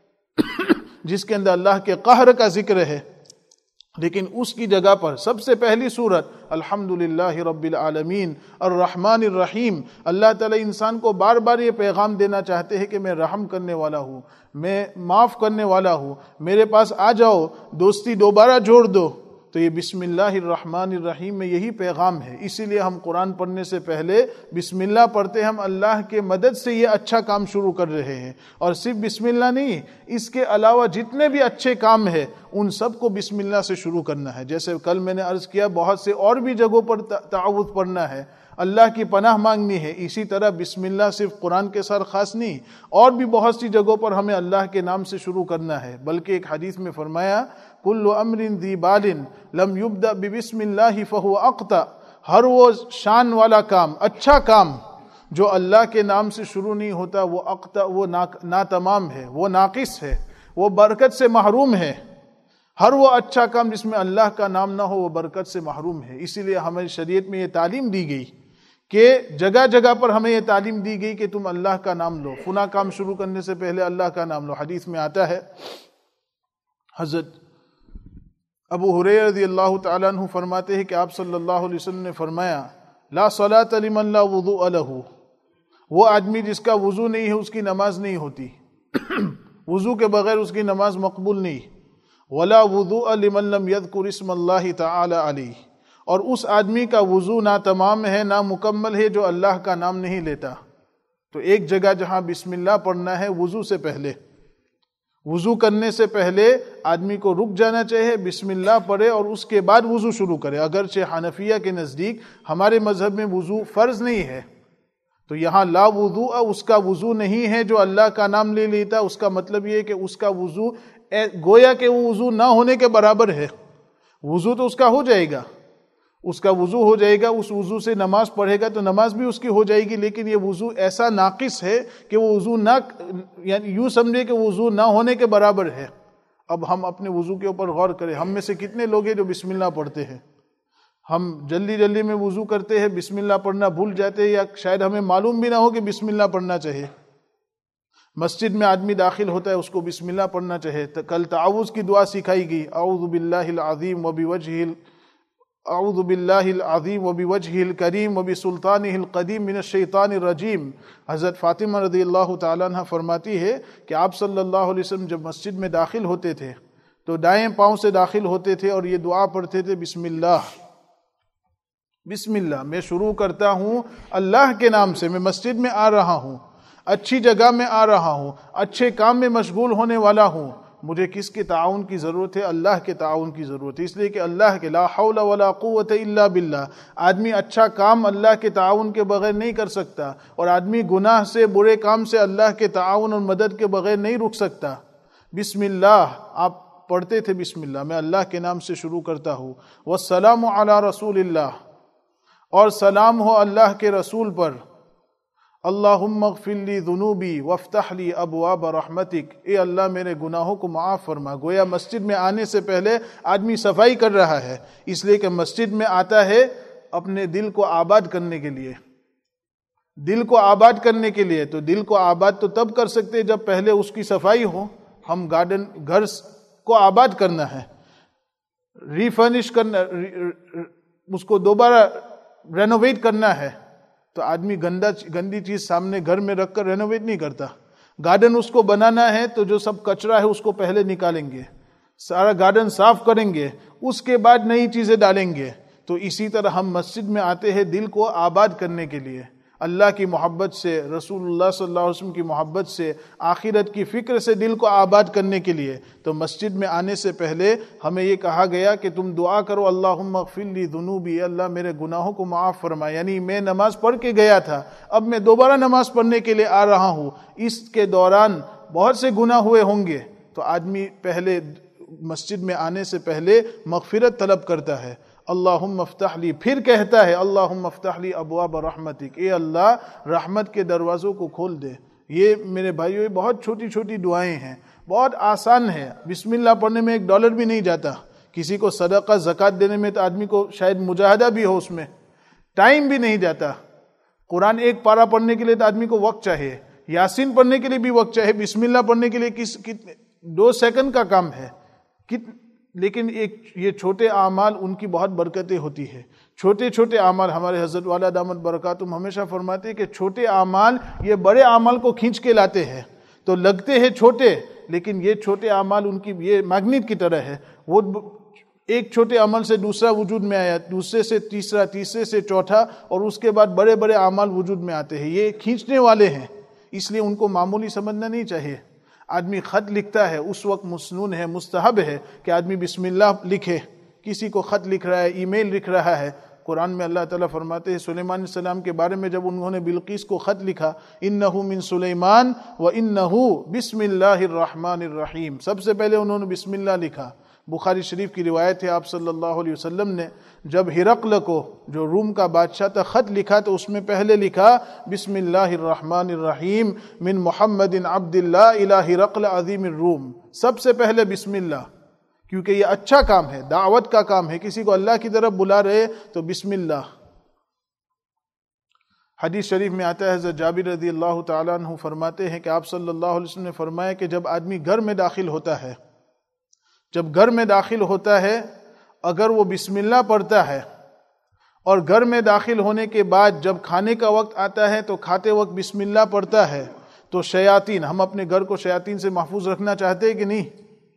A: جس کے اندر اللہ کے قہر کا ذکر ہے، لیکن اس کی جگہ پر سب سے پہلی صورت الحمدللہ رب العالمین الرحمن الرحیم. اللہ تعالیٰ انسان کو بار بار یہ پیغام دینا چاہتے ہیں کہ میں رحم کرنے والا ہوں، میں معاف کرنے والا ہوں، میرے پاس آ جاؤ، دوستی دوبارہ جوڑ دو. تو یہ بسم اللہ الرحمن الرحیم میں یہی پیغام ہے. اسی لیے ہم قرآن پڑھنے سے پہلے بسم اللہ پڑھتے ہیں، ہم اللہ کے مدد سے یہ اچھا کام شروع کر رہے ہیں. اور صرف بسم اللہ نہیں، اس کے علاوہ جتنے بھی اچھے کام ہیں ان سب کو بسم اللہ سے شروع کرنا ہے. جیسے کل میں نے عرض کیا بہت سے اور بھی جگہوں پر تعوذ پڑھنا ہے، اللہ کی پناہ مانگنی ہے. اسی طرح بسم اللہ صرف قرآن کے ساتھ خاص نہیں، اور بھی بہت سی جگہوں پر ہمیں اللہ کے نام سے شروع کرنا ہے. بلکہ ایک حدیث میں فرمایا کل امر ذی بال لم یبدأ ببسم اللہ فہو اقطع. ہر وہ شان والا کام، اچھا کام جو اللہ کے نام سے شروع نہیں ہوتا وہ اقتا وہ ناتمام ہے، وہ ناقص ہے، وہ برکت سے محروم ہے۔ ہر وہ اچھا کام جس میں اللہ کا نام نہ ہو وہ برکت سے محروم ہے۔ اسی لیے ہمیں شریعت میں یہ تعلیم دی گئی کہ جگہ جگہ پر ہمیں یہ تعلیم دی گئی کہ تم اللہ کا نام لو، فلاں کام شروع کرنے سے پہلے اللہ کا نام لو۔ حدیث میں آتا ہے، حضرت ابو ہریرہ رضی اللہ تعالیٰ عنہ فرماتے ہیں کہ آپ صلی اللہ علیہ وسلم نے فرمایا، لا صلاۃ لمن لا وضوء لہ، وہ آدمی جس کا وضو نہیں ہے اس کی نماز نہیں ہوتی، وضو کے بغیر اس کی نماز مقبول نہیں۔ ولا وضوء لمن لم یذکر اسم اللہ تعالی علیہ، اور اس آدمی کا وضو نہ تمام ہے نہ مکمل ہے جو اللہ کا نام نہیں لیتا۔ تو ایک جگہ جہاں بسم اللہ پڑھنا ہے وضو سے پہلے، وضو کرنے سے پہلے آدمی کو رک جانا چاہیے، بسم اللہ پڑھے اور اس کے بعد وضو شروع کرے۔ اگرچہ حنفیہ کے نزدیک ہمارے مذہب میں وضو فرض نہیں ہے، تو یہاں لا وضوء اس کا وضو نہیں ہے جو اللہ کا نام لے لیتا، اس کا مطلب یہ ہے کہ اس کا وضو گویا کہ وہ وضو نہ ہونے کے برابر ہے۔ وضو تو اس کا ہو جائے گا، اس کا وضو ہو جائے گا، اس وضو سے نماز پڑھے گا تو نماز بھی اس کی ہو جائے گی، لیکن یہ وضو ایسا ناقص ہے کہ وہ وضو نہ، یعنی یوں سمجھے کہ وضو نہ ہونے کے برابر ہے۔ اب ہم اپنے وضو کے اوپر غور کریں، ہم میں سے کتنے لوگ ہیں جو بسم اللہ پڑھتے ہیں؟ ہم جلدی جلدی میں وضو کرتے ہیں، بسم اللہ پڑھنا بھول جاتے ہیں، یا شاید ہمیں معلوم بھی نہ ہو کہ بسم اللہ پڑھنا چاہیے۔ مسجد میں آدمی داخل ہوتا ہے اس کو بسم اللہ پڑھنا چاہیے۔ کل تعوذ کی دعا سکھائی گئی، اعوذ باللہ العظیم وبوجہہ اعوذ باللہ العظیم وبوجہہ الکریم وبسلطانہ القدیم من الشیطان الرجیم۔ حضرت فاطمہ رضی اللہ تعالیٰ عنہ فرماتی ہے کہ آپ صلی اللہ علیہ وسلم جب مسجد میں داخل ہوتے تھے تو دائیں پاؤں سے داخل ہوتے تھے اور یہ دعا پڑھتے تھے، بسم اللہ، بسم اللہ، میں شروع کرتا ہوں اللہ کے نام سے، میں مسجد میں آ رہا ہوں، اچھی جگہ میں آ رہا ہوں، اچھے کام میں مشغول ہونے والا ہوں، مجھے کس کے تعاون کی ضرورت ہے؟ اللہ کے تعاون کی ضرورت ہے، اس لیے کہ اللہ کے لا حول ولا قوت الا باللہ، آدمی اچھا کام اللہ کے تعاون کے بغیر نہیں کر سکتا، اور آدمی گناہ سے، برے کام سے اللہ کے تعاون اور مدد کے بغیر نہیں رک سکتا۔ بسم اللہ آپ پڑھتے تھے، بسم اللہ، میں اللہ کے نام سے شروع کرتا ہوں، والسلام علی رسول اللہ، اور سلام ہو اللہ کے رسول پر، اللہم اغفر لی ذنوبی وافتح لی ابواب رحمتک، اے اللہ میرے گناہوں کو معاف فرما۔ گویا مسجد میں آنے سے پہلے آدمی صفائی کر رہا ہے، اس لیے کہ مسجد میں آتا ہے اپنے دل کو آباد کرنے کے لیے، دل کو آباد کرنے کے لیے۔ تو دل کو آباد تو تب کر سکتے جب پہلے اس کی صفائی ہو۔ ہم گارڈن، گھر کو آباد کرنا ہے، ریفرنش کرنا، اس کو دوبارہ رینوویٹ کرنا ہے، تو آدمی گندا گندی چیز سامنے گھر میں رکھ کر رینوویٹ نہیں کرتا۔ گارڈن اس کو بنانا ہے تو جو سب کچرا ہے اس کو پہلے نکالیں گے، سارا گارڈن صاف کریں گے، اس کے بعد نئی چیزیں ڈالیں گے۔ تو اسی طرح ہم مسجد میں آتے ہیں دل کو آباد کرنے کے لیے، اللہ کی محبت سے، رسول اللہ صلی اللہ علیہ وسلم کی محبت سے، آخرت کی فکر سے دل کو آباد کرنے کے لیے۔ تو مسجد میں آنے سے پہلے ہمیں یہ کہا گیا کہ تم دعا کرو، اللہم اغفر لی ذنوبی، اللہ میرے گناہوں کو معاف فرما۔ یعنی میں نماز پڑھ کے گیا تھا، اب میں دوبارہ نماز پڑھنے کے لیے آ رہا ہوں، اس کے دوران بہت سے گناہ ہوئے ہوں گے، تو آدمی پہلے مسجد میں آنے سے پہلے مغفرت طلب کرتا ہے، اللہم افتح لی، پھر کہتا ہے اللہم افتح لی ابواب رحمتک، اے اللہ رحمت کے دروازوں کو کھول دے۔ یہ میرے بھائیو بہت چھوٹی چھوٹی دعائیں ہیں، بہت آسان ہے۔ بسم اللہ پڑھنے میں ایک ڈالر بھی نہیں جاتا، کسی کو صدقہ زکوٰۃ دینے میں تو آدمی کو شاید مجاہدہ بھی ہو، اس میں ٹائم بھی نہیں جاتا۔ قرآن ایک پارہ پڑھنے کے لیے تو آدمی کو وقت چاہیے، یاسین پڑھنے کے لیے بھی وقت چاہیے، بسم اللہ پڑھنے کے لیے کس کتنے دو سیکنڈ کا کام ہے، لیکن ایک یہ چھوٹے اعمال ان کی بہت برکتیں ہوتی ہے۔ چھوٹے چھوٹے اعمال، ہمارے حضرت والا دامت برکاتہم ہمیشہ فرماتے ہیں کہ چھوٹے اعمال یہ بڑے اعمال کو کھینچ کے لاتے ہیں، تو لگتے ہیں چھوٹے لیکن یہ چھوٹے اعمال ان کی یہ میگنیٹ کی طرح ہے، وہ ایک چھوٹے عمل سے دوسرا وجود میں آیا، دوسرے سے تیسرا، تیسرے سے چوتھا، اور اس کے بعد بڑے بڑے اعمال وجود میں آتے ہیں، یہ کھینچنے والے ہیں، اس لیے ان کو معمولی سمجھنا نہیں چاہیے۔ آدمی خط لکھتا ہے اس وقت مسنون ہے، مستحب ہے کہ آدمی بسم اللہ لکھے، کسی کو خط لکھ رہا ہے، ای میل لکھ رہا ہے۔ قرآن میں اللہ تعالیٰ فرماتے ہیں سلیمان علیہ السلام کے بارے میں، جب انہوں نے بلقیس کو خط لکھا، انہ من سلیمان و انہ بسم اللہ الرحمن الرحیم، سب سے پہلے انہوں نے بسم اللہ لکھا، بخاری شریف کی روایت ہے، آپ صلی اللہ علیہ وسلم نے جب ہرقل کو، جو روم کا بادشاہ تھا، خط لکھا تو اس میں پہلے لکھا بسم اللہ الرحمن الرحیم من محمد عبد اللہ الہ ہرقل عظیم الروم، سب سے پہلے بسم اللہ، کیونکہ یہ اچھا کام ہے، دعوت کا کام ہے، کسی کو اللہ کی طرف بلا رہے تو بسم اللہ۔ حدیث شریف میں آتا ہے، حضرت جابر رضی اللہ تعالیٰ عنہ فرماتے ہیں کہ آپ صلی اللہ علیہ وسلم نے فرمایا کہ جب آدمی گھر میں داخل ہوتا ہے جب گھر میں داخل ہوتا ہے اگر وہ بسم اللہ پڑھتا ہے، اور گھر میں داخل ہونے کے بعد جب کھانے کا وقت آتا ہے تو کھاتے وقت بسم اللہ پڑھتا ہے، تو شیاطین، ہم اپنے گھر کو شیاطین سے محفوظ رکھنا چاہتے ہیں کہ نہیں؟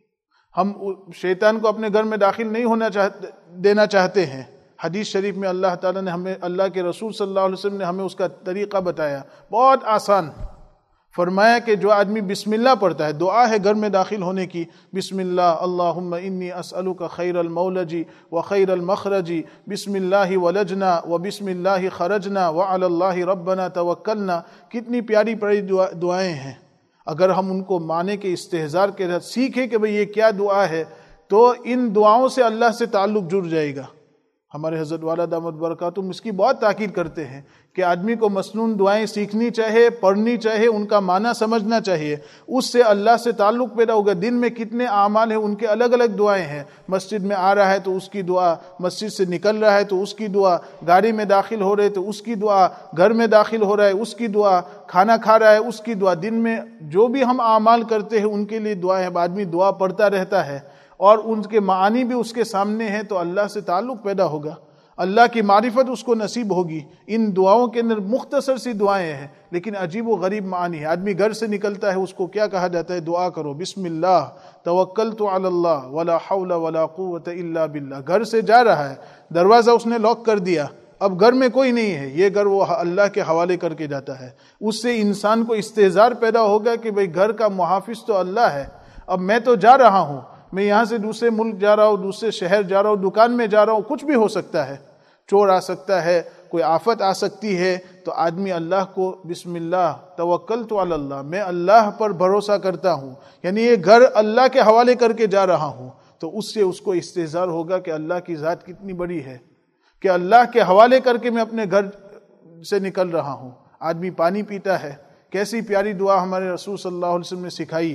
A: ہم شیطان کو اپنے گھر میں داخل نہیں ہونا چاہتے دینا چاہتے ہیں۔ حدیث شریف میں اللہ تعالیٰ نے ہمیں، اللہ کے رسول صلی اللہ علیہ وسلم نے ہمیں اس کا طریقہ بتایا، بہت آسان، فرمایا کہ جو آدمی بسم اللہ پڑھتا ہے، دعا ہے گھر میں داخل ہونے کی، بسم اللہ اللہم انی اسألک خیر المولج و خیر المخرج، بسم اللہ ولجنا و بسم اللہ خرجنا وعلی اللہ ربنا توکلنا، کتنی پیاری پیاری دعائیں ہیں۔ اگر ہم ان کو مانے کے استحضار کے ساتھ سیکھیں کہ بھئی یہ کیا دعا ہے، تو ان دعاؤں سے اللہ سے تعلق جڑ جائے گا۔ ہمارے حضرت والا دامت برکاتہم اس کی بہت تاکید کرتے ہیں کہ آدمی کو مسنون دعائیں سیکھنی چاہیے، پڑھنی چاہیے، ان کا معنی سمجھنا چاہیے، اس سے اللہ سے تعلق پیدا ہوگا۔ دن میں کتنے اعمال ہیں، ان کے الگ الگ دعائیں ہیں، مسجد میں آ رہا ہے تو اس کی دعا، مسجد سے نکل رہا ہے تو اس کی دعا، گاڑی میں داخل ہو رہے تو اس کی دعا، گھر میں داخل ہو رہا ہے اس کی دعا، کھانا کھا رہا ہے اس کی دعا۔ دن میں جو بھی ہم اعمال کرتے ہیں ان کے لیے دعائیں ہیں، آدمی دعا پڑھتا رہتا ہے اور ان کے معانی بھی اس کے سامنے ہیں تو اللہ سے تعلق پیدا ہوگا، اللہ کی معرفت اس کو نصیب ہوگی۔ ان دعاؤں کے اندر مختصر سی دعائیں ہیں لیکن عجیب و غریب معانی ہے۔ آدمی گھر سے نکلتا ہے، اس کو کیا کہا جاتا ہے؟ دعا کرو، بسم اللہ توکلت علی اللہ ولا حول ولا قوت الا باللہ۔ گھر سے جا رہا ہے، دروازہ اس نے لاک کر دیا، اب گھر میں کوئی نہیں ہے، یہ گھر وہ اللہ کے حوالے کر کے جاتا ہے۔ اس سے انسان کو استحضار پیدا ہوگا کہ بھئی گھر کا محافظ تو اللہ ہے، اب میں تو جا رہا ہوں، میں یہاں سے دوسرے ملک جا رہا ہوں، دوسرے شہر جا رہا ہوں، دکان میں جا رہا ہوں، کچھ بھی ہو سکتا ہے، چور آ سکتا ہے، کوئی آفت آ سکتی ہے، تو آدمی اللہ کو بسم اللہ توکلت علی اللہ، میں اللہ پر بھروسہ کرتا ہوں، یعنی یہ گھر اللہ کے حوالے کر کے جا رہا ہوں، تو اس سے اس کو استحضار ہوگا کہ اللہ کی ذات کتنی بڑی ہے کہ اللہ کے حوالے کر کے میں اپنے گھر سے نکل رہا ہوں۔ آدمی پانی پیتا ہے، کیسی پیاری دعا ہمارے رسول صلی اللہ علیہ وسلم نے سکھائی۔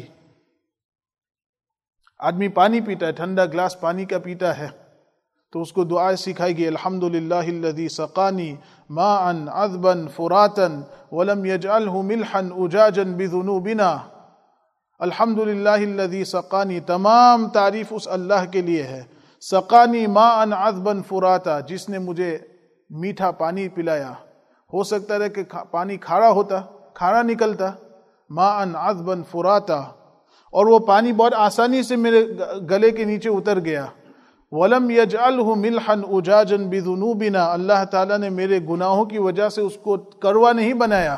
A: آدمی پانی پیتا ہے، ٹھنڈا گلاس پانی کا پیتا ہے تو اس کو دعا سکھائی گئی، الحمدللہ الذی سقانی ماء عذبا فراتا ولم یجعلہ ملحا اجاجا بذنوبنا۔ الحمدللہ الذی سقانی، تمام تعریف اس اللہ کے لیے ہے، سقانی ماء عذبا فراتا، جس نے مجھے میٹھا پانی پلایا، ہو سکتا ہے کہ پانی کھارا ہوتا، کھارا نکلتا، ماء عذبا فراتا، اور وہ پانی بہت آسانی سے میرے گلے کے نیچے اتر گیا۔ وَلَمْ يَجْعَلْهُ مِلْحًا أُجَاجًا بِذُنُوبِنَا، اللہ تعالیٰ نے میرے گناہوں کی وجہ سے اس کو کروا نہیں بنایا۔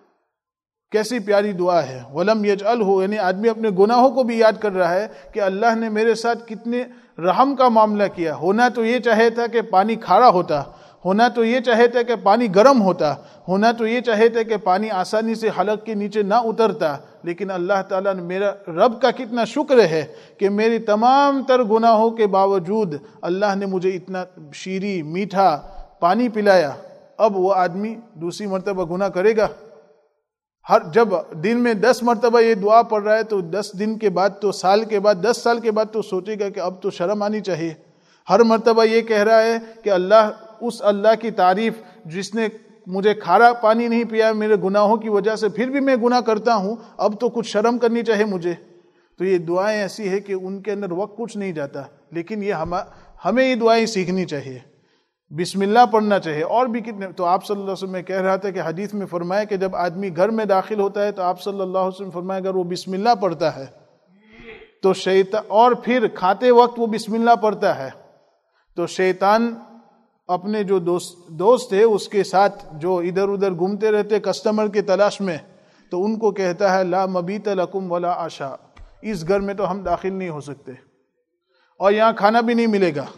A: کیسی پیاری دعا ہے، وَلَمْ يَجْعَلْهُ، یعنی آدمی اپنے گناہوں کو بھی یاد کر رہا ہے کہ اللہ نے میرے ساتھ کتنے رحم کا معاملہ کیا۔ ہونا تو یہ چاہے تھا کہ پانی کھارا ہوتا، ہونا تو یہ چاہے تھا کہ پانی گرم ہوتا، ہونا تو یہ چاہے تھا کہ پانی آسانی سے حلق کے نیچے نہ اترتا، لیکن اللہ تعالیٰ نے، میرا رب کا کتنا شکر ہے کہ میری تمام تر گناہوں کے باوجود اللہ نے مجھے اتنا شیریں میٹھا پانی پلایا۔ اب وہ آدمی دوسری مرتبہ گناہ کرے گا؟ ہر جب دن میں دس مرتبہ یہ دعا پڑھ رہا ہے تو دس دن کے بعد، تو سال کے بعد، دس سال کے بعد تو سوچے گا کہ اب تو شرم آنی چاہیے۔ ہر مرتبہ یہ کہہ رہا ہے کہ اللہ، اس اللہ کی تعریف جس نے مجھے کھارا پانی نہیں پیا میرے گناہوں کی وجہ سے، پھر بھی میں گناہ کرتا ہوں، اب تو کچھ شرم کرنی چاہیے مجھے۔ تو یہ دعائیں ایسی ہے کہ ان کے اندر وقت کچھ نہیں جاتا، لیکن یہ ہمیں یہ دعائیں سیکھنی چاہیے، بسم اللہ پڑھنا چاہیے۔ اور بھی کتنے، تو آپ صلی اللہ علیہ وسلم میں کہہ رہا تھا کہ حدیث میں فرمایا کہ جب آدمی گھر میں داخل ہوتا ہے تو آپ صلی اللہ علیہ وسلم فرمایا اگر وہ بسم اللہ پڑھتا ہے تو شیطان، اور پھر کھاتے وقت وہ بسم اللہ پڑھتا ہے تو شیطان اپنے جو دوست دوست ہے اس کے ساتھ جو ادھر ادھر گھومتے رہتے کسٹمر کے تلاش میں، تو ان کو کہتا ہے لا مبیت لکم ولا عشاء، اس گھر میں تو ہم داخل نہیں ہو سکتے، اور یہاں کھانا بھی نہیں ملے گا،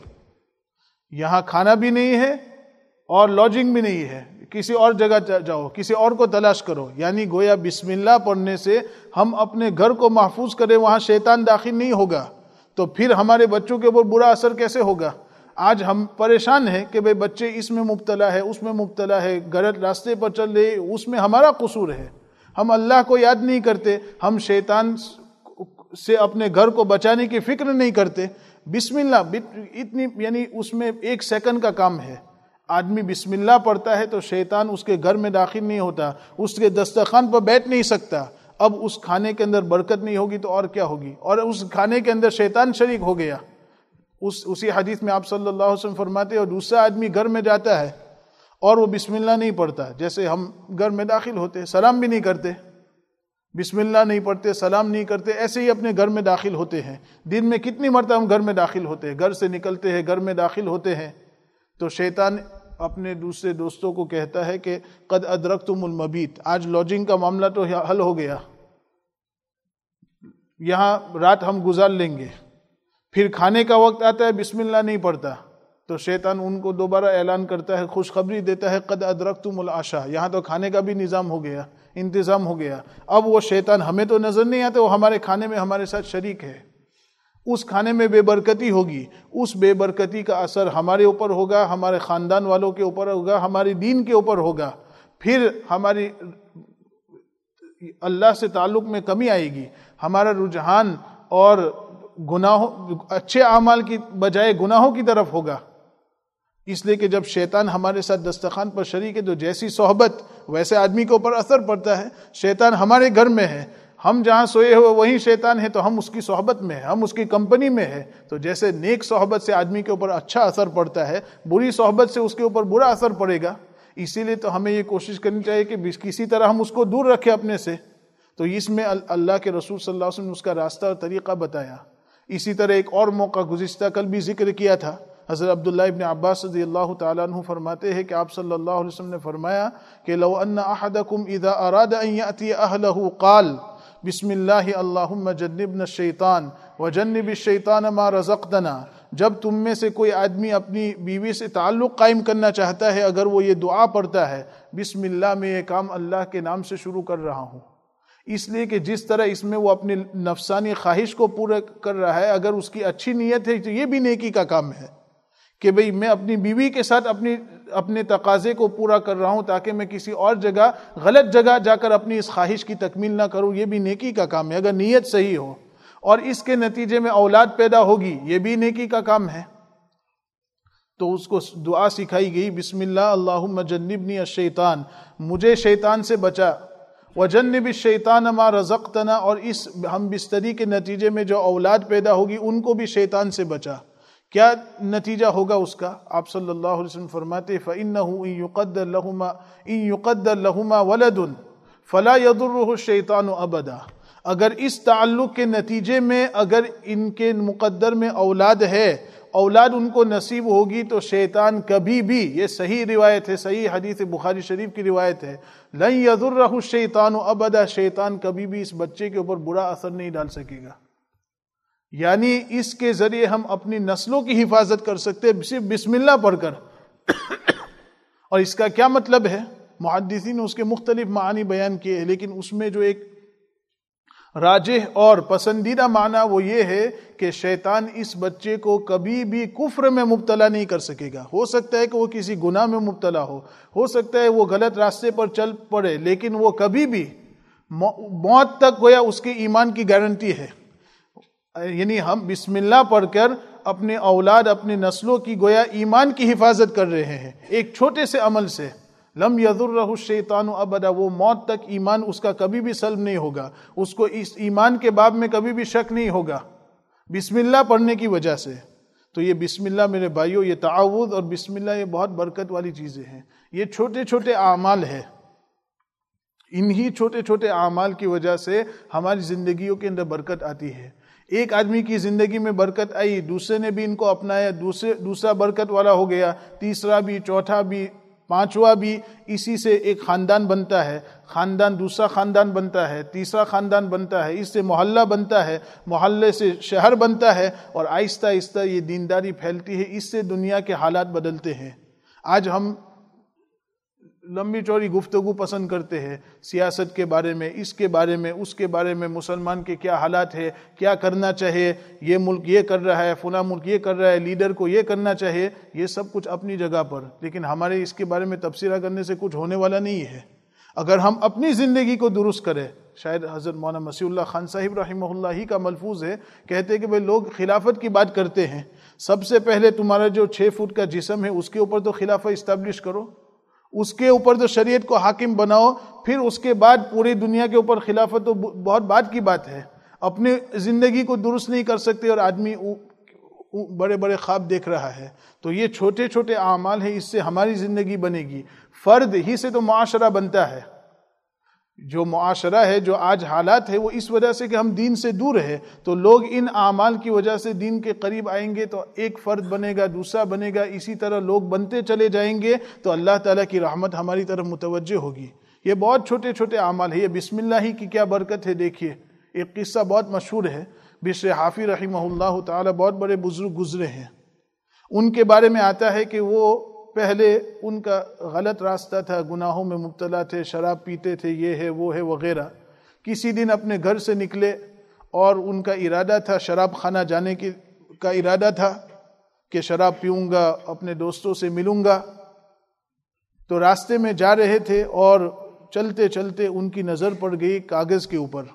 A: یہاں کھانا بھی نہیں ہے اور لاڈجنگ بھی نہیں ہے، کسی اور جگہ جاؤ، کسی اور کو تلاش کرو۔ یعنی گویا بسم اللہ پڑھنے سے ہم اپنے گھر کو محفوظ کریں، وہاں شیطان داخل نہیں ہوگا۔ تو پھر ہمارے بچوں کے اوپر برا اثر کیسے ہوگا؟ آج ہم پریشان ہیں کہ بھئی بچے اس میں مبتلا ہے، اس میں مبتلا ہے، غلط راستے پر چل رہے، اس میں ہمارا قصور ہے۔ ہم اللہ کو یاد نہیں کرتے، ہم شیطان سے اپنے گھر کو بچانے کی فکر نہیں کرتے۔ بسم اللہ اتنی یعنی اس میں ایک سیکنڈ کا کام ہے۔ آدمی بسم اللہ پڑھتا ہے تو شیطان اس کے گھر میں داخل نہیں ہوتا، اس کے دسترخوان پر بیٹھ نہیں سکتا۔ اب اس کھانے کے اندر برکت نہیں ہوگی تو اور کیا ہوگی؟ اور اس کھانے کے اندر شیطان شریک ہو گیا۔ اس اسی حدیث میں آپ صلی اللہ علیہ وسلم فرماتے ہیں، اور دوسرا آدمی گھر میں جاتا ہے اور وہ بسم اللہ نہیں پڑھتا، جیسے ہم گھر میں داخل ہوتے سلام بھی نہیں کرتے، بسم اللہ نہیں پڑھتے، سلام نہیں کرتے، ایسے ہی اپنے گھر میں داخل ہوتے ہیں۔ دن میں کتنی مرتبہ ہم گھر میں داخل ہوتے ہیں، گھر سے نکلتے ہیں، گھر میں داخل ہوتے ہیں، تو شیطان اپنے دوسرے دوستوں کو کہتا ہے کہ قد ادرکتم المبیت، آج لاڈجنگ کا معاملہ تو حل ہو گیا، یہاں رات ہم گزار لیں گے۔ پھر کھانے کا وقت آتا ہے، بسم اللہ نہیں پڑھتا، تو شیطان ان کو دوبارہ اعلان کرتا ہے، خوشخبری دیتا ہے، قد ادرکتم العشاء، یہاں تو کھانے کا بھی نظام ہو گیا، انتظام ہو گیا۔ اب وہ شیطان ہمیں تو نظر نہیں آتا، وہ ہمارے کھانے میں ہمارے ساتھ شریک ہے۔ اس کھانے میں بے برکتی ہوگی، اس بے برکتی کا اثر ہمارے اوپر ہوگا، ہمارے خاندان والوں کے اوپر ہوگا، ہماری دین کے اوپر ہوگا، پھر ہماری اللہ سے تعلق میں کمی آئے گی، ہمارا رجحان اور گناہوں اچھے اعمال کی بجائے گناہوں کی طرف ہوگا۔ اس لیے کہ جب شیطان ہمارے ساتھ دسترخوان پر شریک ہے تو جیسی صحبت ویسے آدمی کے اوپر اثر پڑتا ہے۔ شیطان ہمارے گھر میں ہے، ہم جہاں سوئے ہوئے وہیں شیطان ہے، تو ہم اس کی صحبت میں ہیں، ہم اس کی کمپنی میں ہیں، تو جیسے نیک صحبت سے آدمی کے اوپر اچھا اثر پڑتا ہے، بری صحبت سے اس کے اوپر برا اثر پڑے گا۔ اسی لیے تو ہمیں یہ کوشش کرنی چاہیے کہ کسی طرح ہم اس کو دور رکھیں اپنے سے۔ تو اس میں اللہ کے رسول صلی اللہ علیہ وسلم نے اس کا راستہ اور طریقہ بتایا۔ اسی طرح ایک اور موقع گزشتہ کل بھی ذکر کیا تھا، حضرت عبداللہ ابن عباس رضی اللہ تعالیٰ عنہ فرماتے ہیں کہ آپ صلی اللہ علیہ وسلم نے فرمایا کہ لو ان احدکم اذا اراد ان یأتی اہلہ قال بسم اللہ اللہم جنبنا الشیطان وجنب الشیطان ما رزقتنا، جب تم میں سے کوئی آدمی اپنی بیوی سے تعلق قائم کرنا چاہتا ہے، اگر وہ یہ دعا پڑھتا ہے، بسم اللہ میں یہ کام اللہ کے نام سے شروع کر رہا ہوں، اس لیے کہ جس طرح اس میں وہ اپنی نفسانی خواہش کو پورا کر رہا ہے، اگر اس کی اچھی نیت ہے تو یہ بھی نیکی کا کام ہے کہ بھئی میں اپنی بیوی کے ساتھ اپنی اپنے تقاضے کو پورا کر رہا ہوں تاکہ میں کسی اور جگہ غلط جگہ جا کر اپنی اس خواہش کی تکمیل نہ کروں، یہ بھی نیکی کا کام ہے اگر نیت صحیح ہو، اور اس کے نتیجے میں اولاد پیدا ہوگی، یہ بھی نیکی کا کام ہے۔ تو اس کو دعا سکھائی گئی، بسم اللہ اللہم جنبنی الشیطان، مجھے شیطان سے بچا، وجنب الشیطان ما رزقتنا، اور اس ہم بستری کے نتیجے میں جو اولاد پیدا ہوگی ان کو بھی شیطان سے بچا۔ کیا نتیجہ ہوگا اس کا؟ آپ صلی اللہ علیہ وسلم فرماتے فَإِنَّهُ إِن يُقَدَّرْ لَهُمَا إِن يُقَدَّرْ لَهُمَا وَلَدٌ فَلَا يَضُرُّهُ الشَّيْطَانُ أَبَدًا، اگر اس تعلق کے نتیجے میں اگر ان کے مقدر میں اولاد ہے، اولاد ان کو نصیب ہوگی، تو شیطان کبھی بھی، یہ صحیح روایت ہے، صحیح حدیث بخاری شریف کی روایت ہے، لَن يَضُرَّهُ الشَّيْطَانُ أَبَدًا، شیطان کبھی بھی اس بچے کے اوپر برا اثر نہیں ڈال سکے گا۔ یعنی اس کے ذریعے ہم اپنی نسلوں کی حفاظت کر سکتے ہیں صرف بسم اللہ پڑھ کر۔ اور اس کا کیا مطلب ہے؟ محدثین نے اس کے مختلف معنی بیان کیے ہیں، لیکن اس میں جو ایک راجح اور پسندیدہ معنی وہ یہ ہے کہ شیطان اس بچے کو کبھی بھی کفر میں مبتلا نہیں کر سکے گا۔ ہو سکتا ہے کہ وہ کسی گناہ میں مبتلا ہو ہو سکتا ہے وہ غلط راستے پر چل پڑے، لیکن وہ کبھی بھی موت تک گویا اس کے ایمان کی گارنٹی ہے۔ یعنی ہم بسم اللہ پڑھ کر اپنے اولاد، اپنے نسلوں کی گویا ایمان کی حفاظت کر رہے ہیں ایک چھوٹے سے عمل سے۔ لم یضرہ الشیطان ابدا، وہ موت تک ایمان اس کا کبھی بھی سلب نہیں ہوگا، اس کو اس ایمان کے باب میں کبھی بھی شک نہیں ہوگا بسم اللہ پڑھنے کی وجہ سے۔ تو یہ بسم اللہ میرے بھائیوں، یہ تعوذ اور بسم اللہ یہ بہت برکت والی چیزیں ہیں، یہ چھوٹے چھوٹے اعمال ہیں، انہی چھوٹے چھوٹے اعمال کی وجہ سے ہماری زندگیوں کے اندر برکت آتی ہے۔ ایک آدمی کی زندگی میں برکت آئی، دوسرے نے بھی ان کو اپنایا، دوسرے دوسرا برکت والا ہو گیا، تیسرا بھی، چوتھا بھی، پانچواں بھی، اسی سے ایک خاندان بنتا ہے، خاندان دوسرا خاندان بنتا ہے، تیسرا خاندان بنتا ہے، اس سے محلہ بنتا ہے، محلے سے شہر بنتا ہے، اور آہستہ آہستہ یہ دینداری پھیلتی ہے، اس سے دنیا کے حالات بدلتے ہیں۔ آج ہم لمبی چوڑی گفتگو پسند کرتے ہیں، سیاست کے بارے میں، اس کے بارے میں، اس کے بارے میں، مسلمان کے کیا حالات ہے، کیا کرنا چاہیے، یہ ملک یہ کر رہا ہے، فلاں ملک یہ کر رہا ہے، لیڈر کو یہ کرنا چاہیے، یہ سب کچھ اپنی جگہ پر، لیکن ہمارے اس کے بارے میں تبصرہ کرنے سے کچھ ہونے والا نہیں ہے۔ اگر ہم اپنی زندگی کو درست کریں، شاید حضرت مولانا مسیح اللہ خان صاحب رحمہ اللہ ہی کا ملفوظ ہے، کہتے ہیں کہ بھئی لوگ خلافت کی بات کرتے ہیں، سب سے پہلے تمہارا جو چھ فٹ کا جسم ہے اس کے اوپر تو خلافہ اسٹیبلش کرو، اس کے اوپر تو شریعت کو حاکم بناؤ، پھر اس کے بعد پوری دنیا کے اوپر خلافت تو بہت بعد کی بات ہے۔ اپنے زندگی کو درست نہیں کر سکتے اور آدمی بڑے بڑے خواب دیکھ رہا ہے، تو یہ چھوٹے چھوٹے اعمال ہیں، اس سے ہماری زندگی بنے گی۔ فرد ہی سے تو معاشرہ بنتا ہے، جو معاشرہ ہے، جو آج حالات ہے، وہ اس وجہ سے کہ ہم دین سے دور ہے، تو لوگ ان اعمال کی وجہ سے دین کے قریب آئیں گے، تو ایک فرد بنے گا، دوسرا بنے گا، اسی طرح لوگ بنتے چلے جائیں گے، تو اللہ تعالیٰ کی رحمت ہماری طرف متوجہ ہوگی۔ یہ بہت چھوٹے چھوٹے اعمال ہیں، یہ بسم اللہ ہی کی کیا برکت ہے۔ دیکھیے ایک قصہ بہت مشہور ہے، بشر حافی رحمہ اللہ تعالیٰ، بہت بڑے بزرگ گزرے ہیں، ان کے بارے میں آتا ہے کہ وہ پہلے ان کا غلط راستہ تھا، گناہوں میں مبتلا تھے، شراب پیتے تھے، یہ ہے وہ ہے وغیرہ۔ کسی دن اپنے گھر سے نکلے اور ان کا ارادہ تھا، شراب خانہ جانے کی کا ارادہ تھا کہ شراب پیوں گا، اپنے دوستوں سے ملوں گا۔ تو راستے میں جا رہے تھے اور چلتے چلتے ان کی نظر پڑ گئی کاغذ کے اوپر،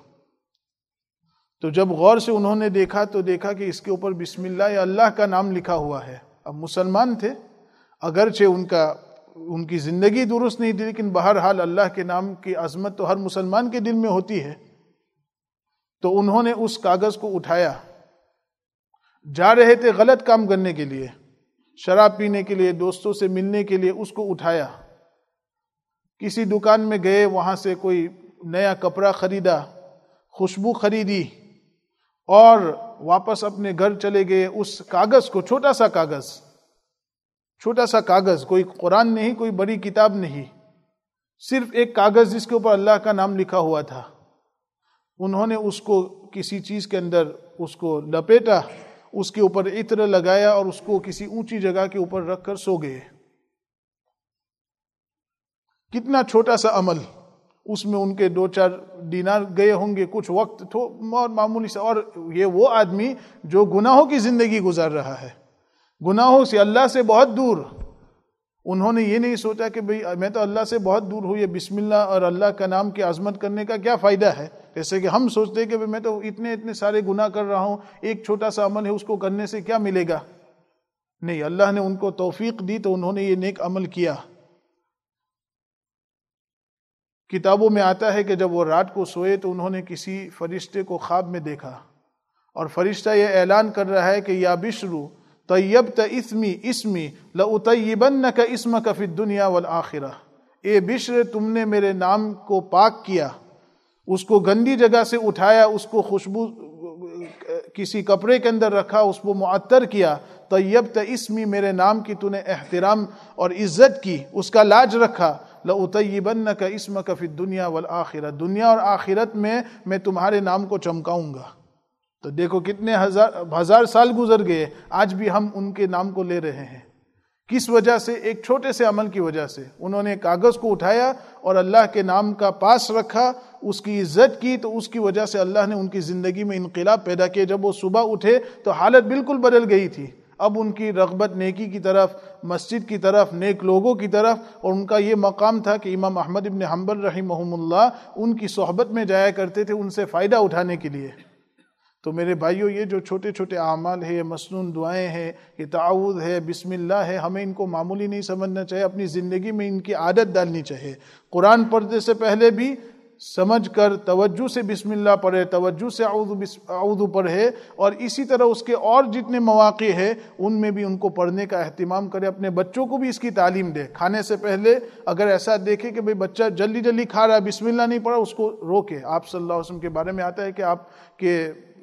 A: تو جب غور سے انہوں نے دیکھا تو دیکھا کہ اس کے اوپر بسم اللہ یا اللہ کا نام لکھا ہوا ہے۔ اب مسلمان تھے، اگرچہ ان کا ان کی زندگی درست نہیں تھی، لیکن بہرحال اللہ کے نام کی عظمت تو ہر مسلمان کے دل میں ہوتی ہے۔ تو انہوں نے اس کاغذ کو اٹھایا، جا رہے تھے غلط کام کرنے کے لیے، شراب پینے کے لیے، دوستوں سے ملنے کے لیے، اس کو اٹھایا، کسی دکان میں گئے، وہاں سے کوئی نیا کپڑا خریدا، خوشبو خریدی، اور واپس اپنے گھر چلے گئے۔ اس کاغذ کو، چھوٹا سا کاغذ، چھوٹا سا کاغذ، کوئی قرآن نہیں، کوئی بڑی کتاب نہیں، صرف ایک کاغذ جس کے اوپر اللہ کا نام لکھا ہوا تھا، انہوں نے اس کو کسی چیز کے اندر اس کو لپیٹا، اس کے اوپر عطر لگایا اور اس کو کسی اونچی جگہ کے اوپر رکھ کر سو گئے۔ کتنا چھوٹا سا عمل، اس میں ان کے دو چار دینار گئے ہوں گے، کچھ وقت تو اور معمولی سا، اور یہ وہ آدمی جو گناہوں کی زندگی گزار رہا ہے، گناہوں سے، اللہ سے بہت دور۔ انہوں نے یہ نہیں سوچا کہ بھئی میں تو اللہ سے بہت دور ہوں، یہ بسم اللہ اور اللہ کا نام کی عظمت کرنے کا کیا فائدہ ہے؟ جیسے کہ ہم سوچتے ہیں کہ میں تو اتنے اتنے سارے گناہ کر رہا ہوں، ایک چھوٹا سا عمل ہے، اس کو کرنے سے کیا ملے گا؟ نہیں، اللہ نے ان کو توفیق دی تو انہوں نے یہ نیک عمل کیا۔ کتابوں میں آتا ہے کہ جب وہ رات کو سوئے تو انہوں نے کسی فرشتے کو خواب میں دیکھا، اور فرشتہ یہ اعلان کر رہا ہے کہ یا بشرو طیبت اسمی اسمی لأطیبنک اسمک فی الدنیا والآخرہ، اے بشر تم نے میرے نام کو پاک کیا، اس کو گندی جگہ سے اٹھایا، اس کو خوشبو کسی کپڑے کے اندر رکھا، اس کو معطر کیا، طیبت اسمی میرے نام کی تو نے احترام اور عزت کی، اس کا لاج رکھا، لأطیبنک اسمک فی الدنیا والآخرہ، دنیا اور آخرت میں میں تمہارے نام کو چمکاؤں گا۔ تو دیکھو کتنے ہزار ہزار سال گزر گئے، آج بھی ہم ان کے نام کو لے رہے ہیں۔ کس وجہ سے؟ ایک چھوٹے سے عمل کی وجہ سے۔ انہوں نے کاغذ کو اٹھایا اور اللہ کے نام کا پاس رکھا، اس کی عزت کی، تو اس کی وجہ سے اللہ نے ان کی زندگی میں انقلاب پیدا کیا۔ جب وہ صبح اٹھے تو حالت بالکل بدل گئی تھی، اب ان کی رغبت نیکی کی طرف، مسجد کی طرف، نیک لوگوں کی طرف، اور ان کا یہ مقام تھا کہ امام احمد ابن حنبل رحمہم اللہ ان کی صحبت میں جایا کرتے تھے ان سے فائدہ اٹھانے کے لیے۔ تو میرے بھائیوں، یہ جو چھوٹے چھوٹے اعمال ہیں، یہ مسنون دعائیں ہیں، یہ تعاوذ ہے، بسم اللہ ہے، ہمیں ان کو معمولی نہیں سمجھنا چاہیے، اپنی زندگی میں ان کی عادت ڈالنی چاہیے۔ قرآن پڑھنے سے پہلے بھی سمجھ کر توجہ سے بسم اللہ پڑھے، توجہ سے اعوذ پڑھے، اور اسی طرح اس کے اور جتنے مواقع ہیں ان میں بھی ان کو پڑھنے کا اہتمام کرے، اپنے بچوں کو بھی اس کی تعلیم دے۔ کھانے سے پہلے اگر ایسا دیکھے کہ بھئی بچہ جلدی جلدی کھا رہا ہے، بسم اللہ نہیں پڑھا، اس کو روکے۔ آپ صلی اللہ علیہ وسلم کے بارے میں آتا ہے کہ آپ کے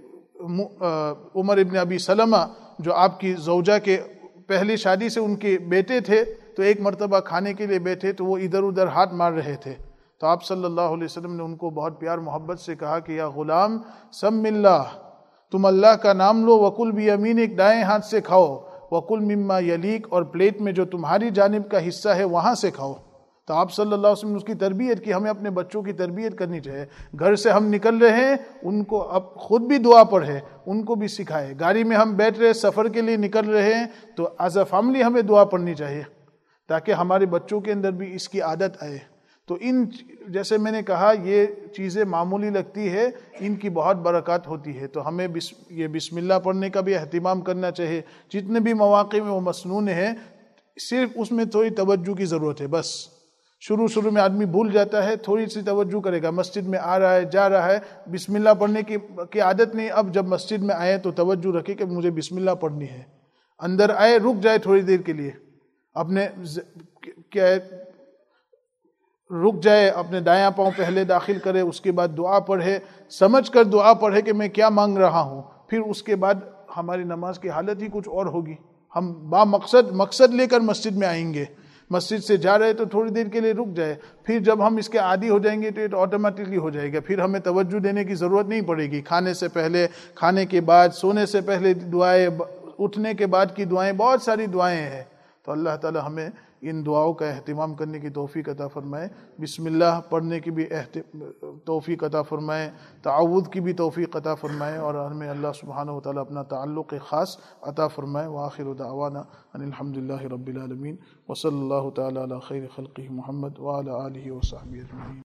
A: عمر ابن ابی سلمہ جو آپ کی زوجہ کے پہلی شادی سے ان کے بیٹے تھے، تو ایک مرتبہ کھانے کے لیے بیٹھے تو وہ ادھر ادھر ہاتھ مار رہے تھے، تو آپ صلی اللہ علیہ وسلم نے ان کو بہت پیار محبت سے کہا کہ یا غلام سم اللہ، تم اللہ کا نام لو، وکل بیمینک، دائیں ہاتھ سے کھاؤ، وکل مما یلیک، اور پلیٹ میں جو تمہاری جانب کا حصہ ہے وہاں سے کھاؤ۔ تو آپ صلی اللہ علیہ وسلم نے اس کی تربیت کی، ہمیں اپنے بچوں کی تربیت کرنی چاہیے. گھر سے ہم نکل رہے ہیں، ان کو اب خود بھی دعا پڑھے، ان کو بھی سکھائے. گاڑی میں ہم بیٹھ رہے سفر کے لیے نکل رہے ہیں تو ایز اے فیملی ہمیں دعا پڑھنی چاہیے تاکہ ہمارے بچوں کے اندر بھی اس کی عادت آئے. تو ان جیسے میں نے کہا یہ چیزیں معمولی لگتی ہے، ان کی بہت برکات ہوتی ہے. تو ہمیں یہ بسم اللہ پڑھنے کا بھی اہتمام کرنا چاہیے. جتنے بھی مواقع میں وہ مسنون ہے، صرف اس میں تھوڑی توجہ کی ضرورت ہے. بس شروع شروع میں آدمی بھول جاتا ہے، تھوڑی سی توجہ کرے گا. مسجد میں آ رہا ہے جا رہا ہے، بسم اللہ پڑھنے کی کی عادت نہیں. اب جب مسجد میں آئے تو توجہ رکھے کہ مجھے بسم اللہ پڑھنی ہے. اندر آئے رک جائے تھوڑی دیر کے لیے، اپنے کیا رک جائے، اپنے دایاں پاؤں پہلے داخل کرے، اس کے بعد دعا پڑھے، سمجھ کر دعا پڑھے کہ میں کیا مانگ رہا ہوں. پھر اس کے بعد ہماری نماز کی حالت ہی کچھ اور ہوگی. ہم با مقصد مقصد لے کر مسجد میں آئیں گے. مسجد سے جا رہے تو تھوڑی دیر کے لیے رک جائے. پھر جب ہم اس کے عادی ہو جائیں گے تو یہ آٹومیٹکلی ہو جائے گا. پھر ہمیں توجہ دینے کی ضرورت نہیں پڑے گی. کھانے سے پہلے، کھانے کے بعد، سونے سے پہلے دعائیں، اٹھنے کے بعد کی دعائیں، بہت ساری دعائیں ہیں. تو اللہ تعالی ہمیں ان دعاؤں کا اہتمام کرنے کی توفیق عطا فرمائے. بسم اللہ پڑھنے کی بھی توفیق عطا فرمائے، تعوذ کی بھی توفیق عطا فرمائے، اور ہمیں اللہ سبحانہ و تعالی اپنا تعلق خاص عطا فرمائے. وآخر دعوانا ان الحمد للہ رب العالمین، وصلی اللہ تعالی علی خیر خلقہ محمد وعلی آلہ وصحبہ اجمعین.